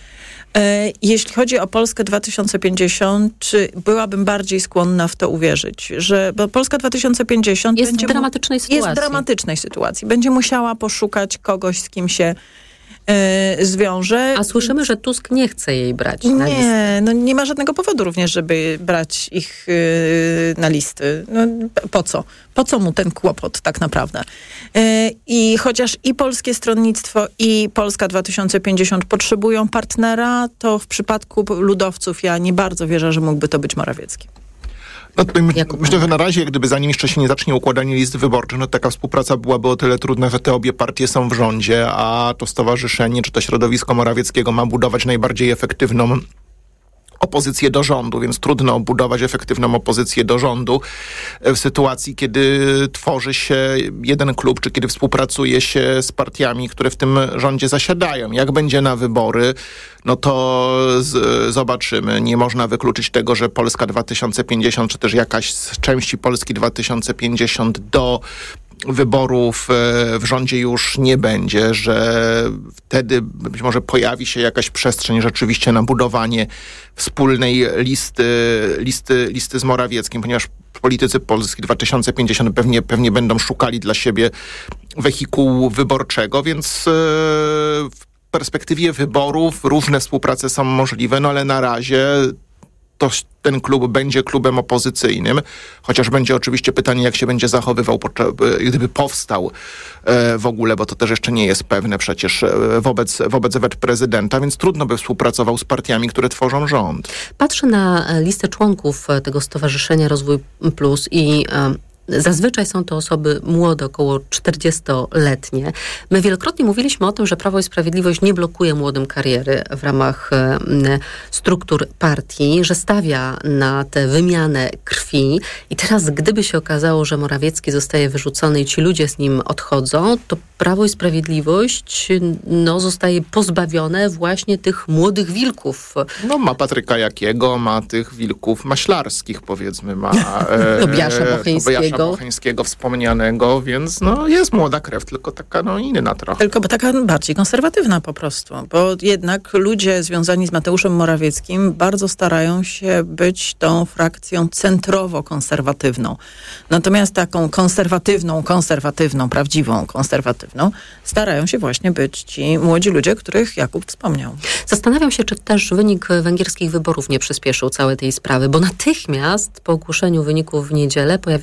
jeśli chodzi o Polskę dwa tysiące pięćdziesiąt, byłabym bardziej skłonna w to uwierzyć, że bo Polska dwa tysiące pięćdziesiąt jest będzie w dramatycznej sytuacji. Jest w dramatycznej sytuacji. Będzie musiała poszukać kogoś, z kim się zwiąże. A słyszymy, że Tusk nie chce jej brać na nie, listę. No nie ma żadnego powodu również, żeby brać ich yy, na listy. No, po co? Po co mu ten kłopot tak naprawdę? Yy, I chociaż i Polskie Stronnictwo, i Polska dwa tysiące pięćdziesiąt potrzebują partnera, to w przypadku ludowców ja nie bardzo wierzę, że mógłby to być Morawiecki. No, myślę, że na razie, jak gdyby zanim jeszcze się nie zacznie układanie list wyborczych, no taka współpraca byłaby o tyle trudna, że te obie partie są w rządzie, a to stowarzyszenie, czy to środowisko Morawieckiego ma budować najbardziej efektywną opozycję do rządu, więc trudno budować efektywną opozycję do rządu w sytuacji, kiedy tworzy się jeden klub, czy kiedy współpracuje się z partiami, które w tym rządzie zasiadają. Jak będzie na wybory, no to z, zobaczymy. Nie można wykluczyć tego, że Polska dwa tysiące pięćdziesiąt, czy też jakaś z części Polski dwa tysiące pięćdziesiąt do wyborów w rządzie już nie będzie, że wtedy być może pojawi się jakaś przestrzeń rzeczywiście na budowanie wspólnej listy, listy, listy z Morawieckim, ponieważ politycy Polski dwa tysiące pięćdziesiąt pewnie, pewnie będą szukali dla siebie wehikułu wyborczego, więc w perspektywie wyborów różne współprace są możliwe, no ale na razie to ten klub będzie klubem opozycyjnym, chociaż będzie oczywiście pytanie, jak się będzie zachowywał, gdyby powstał w ogóle, bo to też jeszcze nie jest pewne przecież wobec, wobec wet prezydenta, więc trudno by współpracował z partiami, które tworzą rząd. Patrzę na listę członków tego Stowarzyszenia Rozwój Plus i zazwyczaj są to osoby młode, około czterdziestoletnie. My wielokrotnie mówiliśmy o tym, że Prawo i Sprawiedliwość nie blokuje młodym kariery w ramach e, struktur partii, że stawia na tę wymianę krwi i teraz gdyby się okazało, że Morawiecki zostaje wyrzucony i ci ludzie z nim odchodzą, to Prawo i Sprawiedliwość no, zostaje pozbawione właśnie tych młodych wilków. No ma Patryka Jakiego, ma tych wilków maślarskich, powiedzmy, ma e, Tobiasza Bocheńskiego. Bocheńskiego wspomnianego, więc no jest młoda krew, tylko taka no inna trochę. Tylko bo taka bardziej konserwatywna po prostu, bo jednak ludzie związani z Mateuszem Morawieckim bardzo starają się być tą frakcją centrowo-konserwatywną. Natomiast taką konserwatywną, konserwatywną, prawdziwą konserwatywną starają się właśnie być ci młodzi ludzie, których Jakub wspomniał. Zastanawiam się, czy też wynik węgierskich wyborów nie przyspieszył całej tej sprawy, bo natychmiast po ogłoszeniu wyników w niedzielę pojawiła się ta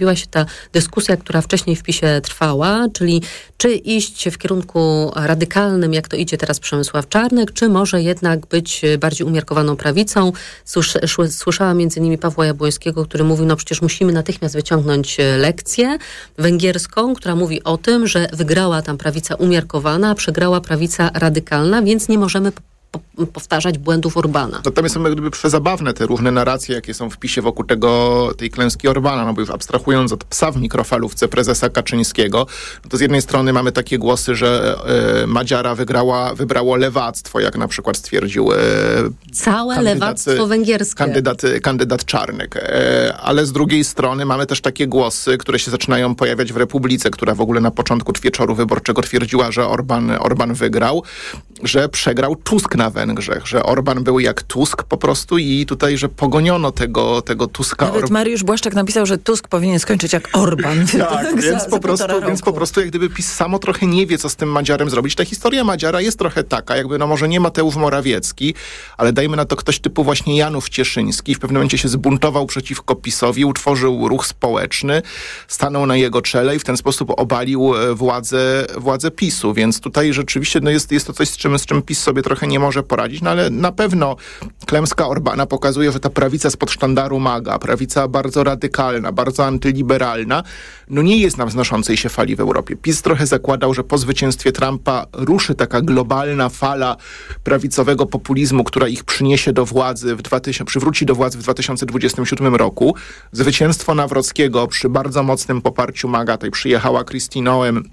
taka dyskusja, która wcześniej w PiSie trwała, czyli czy iść w kierunku radykalnym, jak to idzie teraz Przemysław Czarnek, czy może jednak być bardziej umiarkowaną prawicą. Słysz, słyszałam między innymi Pawła Jabłońskiego, który mówił, no przecież musimy natychmiast wyciągnąć lekcję węgierską, która mówi o tym, że wygrała tam prawica umiarkowana, a przegrała prawica radykalna, więc nie możemy powtarzać błędów Orbana. No tam są jak gdyby przezabawne te różne narracje, jakie są w PiSie wokół tego, tej klęski Orbana, no bo już abstrahując od psa w mikrofalówce prezesa Kaczyńskiego, no to z jednej strony mamy takie głosy, że e, Madziara wygrała, wybrało lewactwo, jak na przykład stwierdził e, całe lewactwo węgierskie. Kandydat, kandydat Czarnek. E, ale z drugiej strony mamy też takie głosy, które się zaczynają pojawiać w Republice, która w ogóle na początku wieczoru wyborczego twierdziła, że Orban, Orban wygrał, że przegrał Tusk na Węgrzech, że Orban był jak Tusk po prostu i tutaj, że pogoniono tego, tego Tuska. Nawet Mariusz Błaszczak napisał, że Tusk powinien skończyć jak Orban. Tak, więc, za, po prostu, więc po prostu jak gdyby PiS samo trochę nie wie, co z tym Madziarem zrobić. Ta historia Madziara jest trochę taka, jakby no może nie Mateusz Morawiecki, ale dajmy na to ktoś typu właśnie Janów Cieszyński w pewnym momencie się zbuntował przeciwko PiSowi, utworzył ruch społeczny, stanął na jego czele i w ten sposób obalił władzę, władzę PiSu, więc tutaj rzeczywiście no jest, jest to coś, z czym, z czym PiS sobie trochę nie może poradzić, no ale na pewno klęska Orbana pokazuje, że ta prawica spod sztandaru MAGA, prawica bardzo radykalna, bardzo antyliberalna, no nie jest na wznoszącej się fali w Europie. PiS trochę zakładał, że po zwycięstwie Trumpa ruszy taka globalna fala prawicowego populizmu, która ich przyniesie do władzy, w dwa tysiące, przywróci do władzy w dwa tysiące dwudziestym siódmym roku. Zwycięstwo Nawrockiego przy bardzo mocnym poparciu MAGA, tutaj przyjechała Kristi Noem,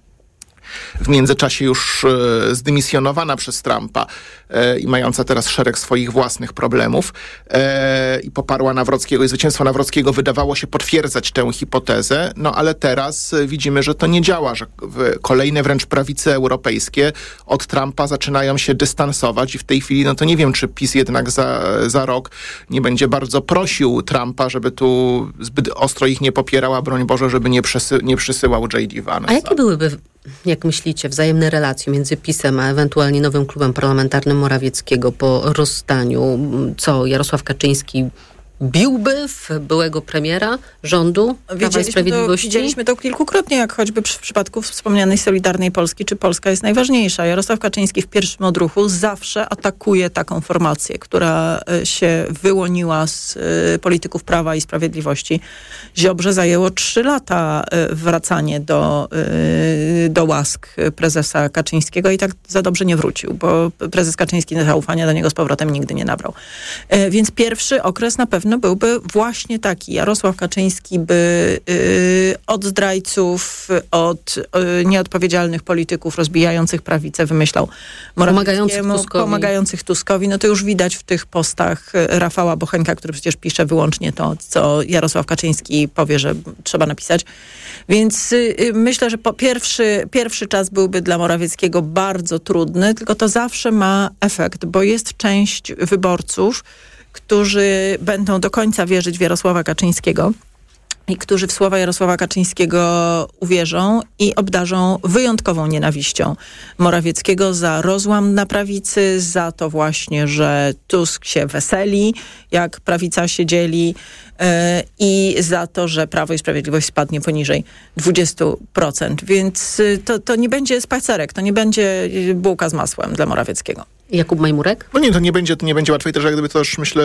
w międzyczasie już e, zdymisjonowana przez Trumpa e, i mająca teraz szereg swoich własnych problemów e, i poparła Nawrockiego i zwycięstwo Nawrockiego wydawało się potwierdzać tę hipotezę, no ale teraz e, widzimy, że to nie działa, że w, kolejne wręcz prawice europejskie od Trumpa zaczynają się dystansować i w tej chwili, no to nie wiem, czy PiS jednak za, za rok nie będzie bardzo prosił Trumpa, żeby tu zbyt ostro ich nie popierał, a broń Boże, żeby nie, przesy, nie przysyłał J D Vance. A jakie byłyby, jak myślicie, wzajemne relacje między PiS-em a ewentualnie nowym klubem parlamentarnym Morawieckiego po rozstaniu? Co Jarosław Kaczyński biłby w byłego premiera rządu Prawa i Sprawiedliwości? To, widzieliśmy to kilkukrotnie, jak choćby w przypadku wspomnianej Solidarnej Polski, czy Polska jest najważniejsza. Jarosław Kaczyński w pierwszym odruchu zawsze atakuje taką formację, która się wyłoniła z y, polityków Prawa i Sprawiedliwości. Ziobrze zajęło trzy lata y, wracanie do, y, do łask prezesa Kaczyńskiego i tak za dobrze nie wrócił, bo prezes Kaczyński zaufania do niego z powrotem nigdy nie nabrał. Y, więc pierwszy okres na pewno byłby właśnie taki. Jarosław Kaczyński by y, od zdrajców, od y, nieodpowiedzialnych polityków rozbijających prawicę wymyślał pomagających Tuskowi. pomagających Tuskowi. No to już widać w tych postach Rafała Bochenka, który przecież pisze wyłącznie to, co Jarosław Kaczyński powie, że trzeba napisać. Więc y, myślę, że po pierwszy, pierwszy czas byłby dla Morawieckiego bardzo trudny, tylko to zawsze ma efekt, bo jest część wyborców, którzy będą do końca wierzyć w Jarosława Kaczyńskiego i którzy w słowa Jarosława Kaczyńskiego uwierzą i obdarzą wyjątkową nienawiścią Morawieckiego za rozłam na prawicy, za to właśnie, że Tusk się weseli, jak prawica się dzieli yy, i za to, że Prawo i Sprawiedliwość spadnie poniżej dwadzieścia procent. Więc yy, to, to nie będzie spacerek, to nie będzie bułka z masłem dla Morawieckiego. Jakub Majmurek? No nie, to nie będzie, to nie będzie łatwiej też, jak gdyby to już myślę,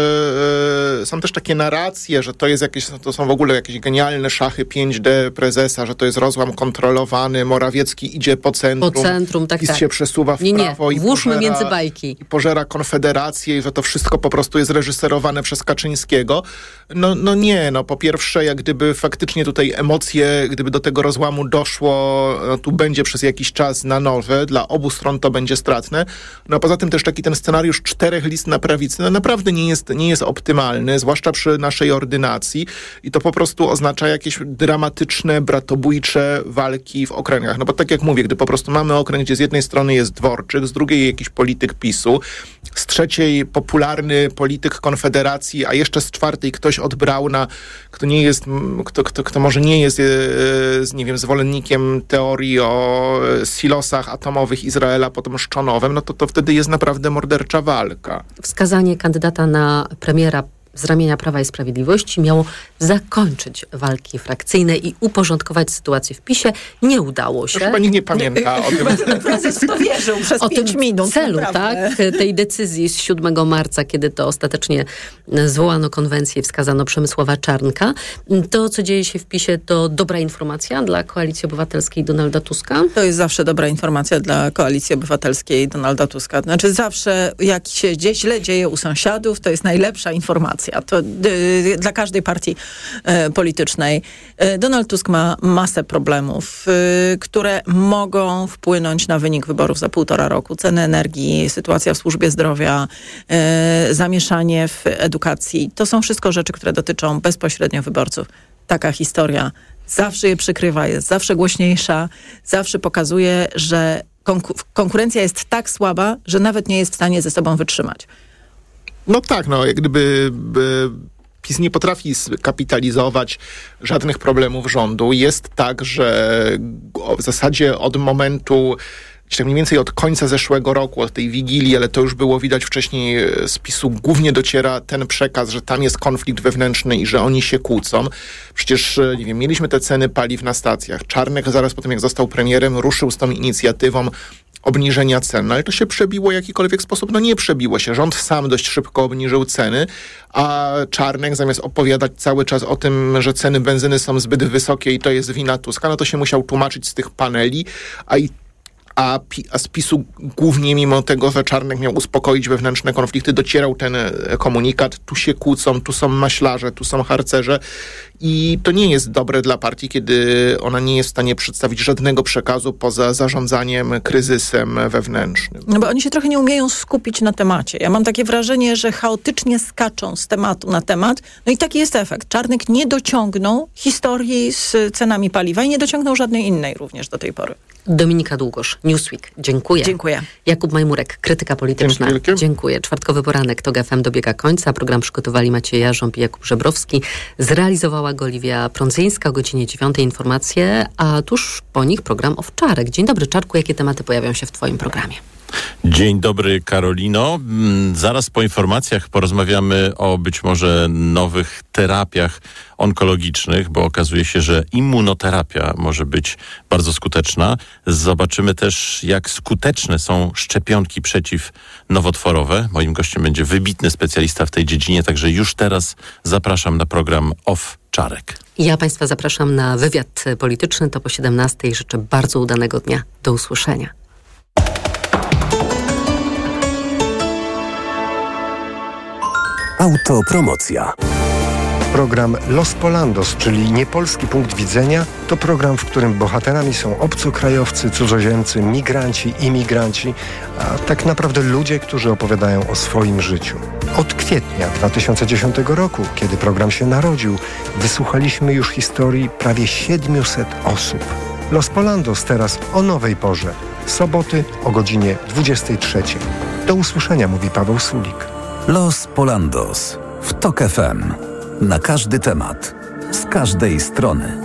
e, są też takie narracje, że to jest jakieś, to są w ogóle jakieś genialne szachy pięć D prezesa, że to jest rozłam kontrolowany, Morawiecki idzie po centrum, po centrum tak, PiS tak. się przesuwa w nie, prawo nie. i Włóżmy pożera, między bajki. i pożera Konfederację i że to wszystko po prostu jest reżyserowane przez Kaczyńskiego. No, no nie, no po pierwsze, jak gdyby faktycznie tutaj emocje, gdyby do tego rozłamu doszło, no tu będzie przez jakiś czas na nowe, dla obu stron to będzie stratne. No poza tym też taki ten scenariusz czterech list na prawicy, no naprawdę nie jest, nie jest optymalny, zwłaszcza przy naszej ordynacji i to po prostu oznacza jakieś dramatyczne, bratobójcze walki w okręgach. No bo tak jak mówię, gdy po prostu mamy okręg, gdzie z jednej strony jest Dworczyk, z drugiej jakiś polityk PiSu, z trzeciej popularny polityk Konfederacji, a jeszcze z czwartej ktoś od Brauna, kto nie jest, kto, kto, kto może nie jest, nie wiem, zwolennikiem teorii o silosach atomowych Izraela pod Mszczonowem, no to to wtedy jest naprawdę mordercza walka. Wskazanie kandydata na premiera z ramienia Prawa i Sprawiedliwości miało zakończyć walki frakcyjne i uporządkować sytuację w PiSie. Nie udało się. To chyba nikt nie pamięta o tym. Prezes w to wierzył przez o pięć tym minut. celu, naprawdę. tak? Tej decyzji z siódmego marca, kiedy to ostatecznie zwołano konwencję i wskazano Przemysława Czarnka. To, co dzieje się w PiSie, to dobra informacja dla Koalicji Obywatelskiej Donalda Tuska? To jest zawsze dobra informacja dla Koalicji Obywatelskiej Donalda Tuska. Znaczy zawsze, jak się gdzieś źle dzieje u sąsiadów, to jest najlepsza informacja. To y, dla każdej partii y, politycznej. Y, Donald Tusk ma masę problemów, y, które mogą wpłynąć na wynik wyborów za półtora roku. Ceny energii, sytuacja w służbie zdrowia, y, zamieszanie w edukacji. To są wszystko rzeczy, które dotyczą bezpośrednio wyborców. Taka historia zawsze je przykrywa, jest zawsze głośniejsza, zawsze pokazuje, że konku- konkurencja jest tak słaba, że nawet nie jest w stanie ze sobą wytrzymać. No tak, no jak gdyby by PiS nie potrafi skapitalizować żadnych problemów rządu. Jest tak, że w zasadzie od momentu, tak mniej więcej od końca zeszłego roku, od tej Wigilii, ale to już było widać wcześniej z PiSu, głównie dociera ten przekaz, że tam jest konflikt wewnętrzny i że oni się kłócą. Przecież, nie wiem, mieliśmy te ceny paliw na stacjach. Czarnek zaraz po tym, jak został premierem, ruszył z tą inicjatywą obniżenia cen. No ale to się przebiło w jakikolwiek sposób? No nie przebiło się. Rząd sam dość szybko obniżył ceny, a Czarnek zamiast opowiadać cały czas o tym, że ceny benzyny są zbyt wysokie i to jest wina Tuska, no to się musiał tłumaczyć z tych paneli, a i A, a z PiSu głównie mimo tego, że Czarnek miał uspokoić wewnętrzne konflikty, docierał ten komunikat, tu się kłócą, tu są maślarze, tu są harcerze i to nie jest dobre dla partii, kiedy ona nie jest w stanie przedstawić żadnego przekazu poza zarządzaniem kryzysem wewnętrznym. No bo oni się trochę nie umieją skupić na temacie. Ja mam takie wrażenie, że chaotycznie skaczą z tematu na temat, no i taki jest efekt. Czarnek nie dociągnął historii z cenami paliwa i nie dociągnął żadnej innej również do tej pory. Dominika Długosz, Newsweek. Dziękuję. Dziękuję. Jakub Majmurek, krytyka polityczna. Dziękuję. Dziękuję. Czwartkowy poranek TOG F M dobiega końca. Program przygotowali Maciej Jarząb i Jakub Żebrowski. Zrealizowała go Oliwia Prądzyńska o godzinie dziewiątej informacje, a tuż po nich program Owczarek. Dzień dobry, Czarku. Jakie tematy pojawią się w twoim programie? Dzień dobry, Karolino. Zaraz po informacjach porozmawiamy o być może nowych terapiach onkologicznych, bo okazuje się, że immunoterapia może być bardzo skuteczna. Zobaczymy też, jak skuteczne są szczepionki przeciwnowotworowe. Moim gościem będzie wybitny specjalista w tej dziedzinie, także już teraz zapraszam na program Owczarek. Ja Państwa zapraszam na wywiad polityczny. To po siedemnastej. Życzę bardzo udanego dnia. Do usłyszenia. Autopromocja. Program Los Polandos, czyli Niepolski Punkt Widzenia, to program, w którym bohaterami są obcokrajowcy, cudzoziemcy, migranci, imigranci, a tak naprawdę ludzie, którzy opowiadają o swoim życiu. Od kwietnia dwa tysiące dziesiątego roku, kiedy program się narodził, wysłuchaliśmy już historii prawie siedmiuset osób. Los Polandos teraz o nowej porze. Soboty o godzinie dwudziestej trzeciej. Do usłyszenia, mówi Paweł Sulik. Los Polandos w TOK F M. Na każdy temat, z każdej strony.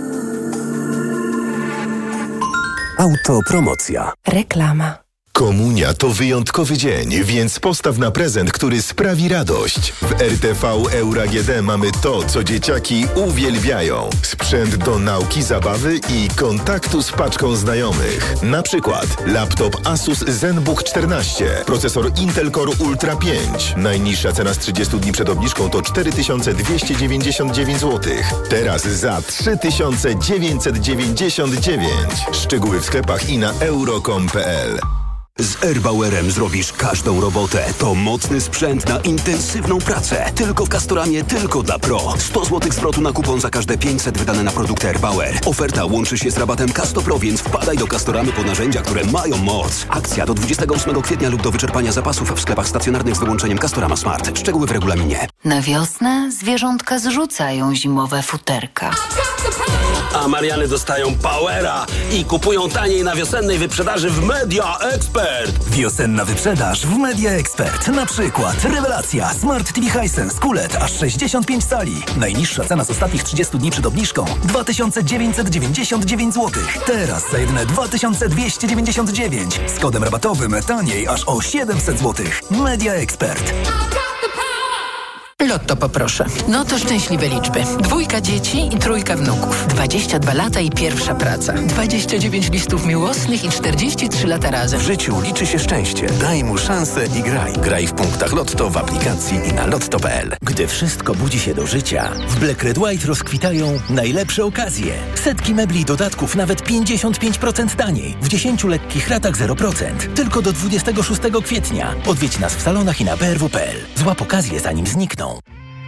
Autopromocja. Reklama. Komunia to wyjątkowy dzień, więc postaw na prezent, który sprawi radość. W R T V Euro A G D mamy to, co dzieciaki uwielbiają. Sprzęt do nauki, zabawy i kontaktu z paczką znajomych. Na przykład laptop Asus ZenBook czternaście, procesor Intel Core Ultra pięć. Najniższa cena z trzydziestu dni przed obniżką to cztery tysiące dwieście dziewięćdziesiąt dziewięć złotych. Teraz za trzy tysiące dziewięćset dziewięćdziesiąt dziewięć. Szczegóły w sklepach i na euro kropka com kropka p l. Z Erbauerem zrobisz każdą robotę. To mocny sprzęt na intensywną pracę. Tylko w Castoramie, tylko dla pro. sto złotych zwrotu na kupon za każde pięćset wydane na produkty Erbauer. Oferta łączy się z rabatem Castopro, więc wpadaj do Castoramy po narzędzia, które mają moc. Akcja do dwudziestego ósmego kwietnia lub do wyczerpania zapasów w sklepach stacjonarnych z wyłączeniem Castorama Smart. Szczegóły w regulaminie. Na wiosnę zwierzątka zrzucają zimowe futerka. A Mariany dostają powera i kupują taniej na wiosennej wyprzedaży w Media Expert. Wiosenna wyprzedaż w Media Expert. Na przykład rewelacja Smart T V Hisense Q L E D aż sześćdziesiąt pięć cali. Najniższa cena z ostatnich trzydziestu dni przed obniżką dwa tysiące dziewięćset dziewięćdziesiąt dziewięć złotych. Teraz za jedyne dwa tysiące dwieście dziewięćdziesiąt dziewięć. Z kodem rabatowym taniej aż o siedemset złotych. Media Expert. Lotto poproszę. No to szczęśliwe liczby. Dwójka dzieci i trójka wnuków. dwadzieścia dwa lata i pierwsza praca. dwadzieścia dziewięć listów miłosnych i czterdzieści trzy lata razem. W życiu liczy się szczęście. Daj mu szansę i graj. Graj w punktach Lotto, w aplikacji i na lotto kropka p l. Gdy wszystko budzi się do życia, w Black Red White rozkwitają najlepsze okazje. Setki mebli i dodatków nawet pięćdziesiąt pięć procent taniej. W dziesięciu lekkich ratach zero procent. Tylko do dwudziestego szóstego kwietnia. Odwiedź nas w salonach i na b r w kropka p l. Złap okazję zanim znikną.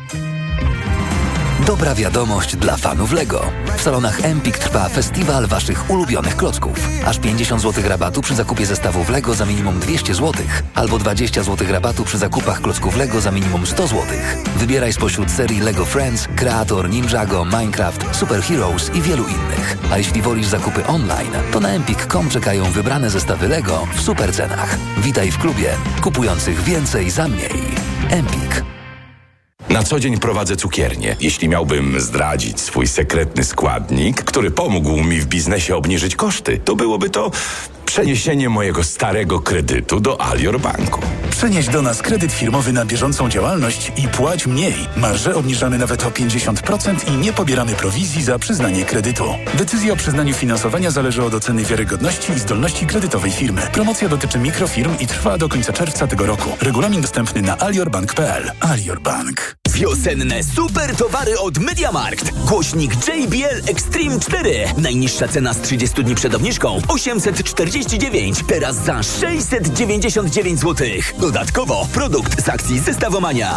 Dobra wiadomość dla fanów Lego. W salonach Empik trwa festiwal waszych ulubionych klocków. Aż pięćdziesiąt złotych rabatu przy zakupie zestawów Lego za minimum dwieście złotych. Albo dwadzieścia złotych rabatu przy zakupach klocków Lego za minimum sto złotych. Wybieraj spośród serii Lego Friends, Creator, Ninjago, Minecraft, Super Heroes i wielu innych. A jeśli wolisz zakupy online, to na empik kropka com czekają wybrane zestawy Lego w super cenach. Witaj w klubie kupujących więcej za mniej. Empik. Na co dzień prowadzę cukiernię. Jeśli miałbym zdradzić swój sekretny składnik, który pomógł mi w biznesie obniżyć koszty, to byłoby to przeniesienie mojego starego kredytu do Alior Banku. Przenieś do nas kredyt firmowy na bieżącą działalność i płać mniej. Marże obniżamy nawet o pięćdziesiąt procent i nie pobieramy prowizji za przyznanie kredytu. Decyzja o przyznaniu finansowania zależy od oceny wiarygodności i zdolności kredytowej firmy. Promocja dotyczy mikrofirm i trwa do końca czerwca tego roku. Regulamin dostępny na aliorbank kropka p l. Alior Bank. Wiosenne super towary od MediaMarkt. Głośnik J B L Extreme cztery. Najniższa cena z trzydziestu dni przed obniżką osiemset czterdzieści dziewięć. Teraz za sześćset dziewięćdziesiąt dziewięć złotych. Dodatkowo produkt z akcji Zestawomania.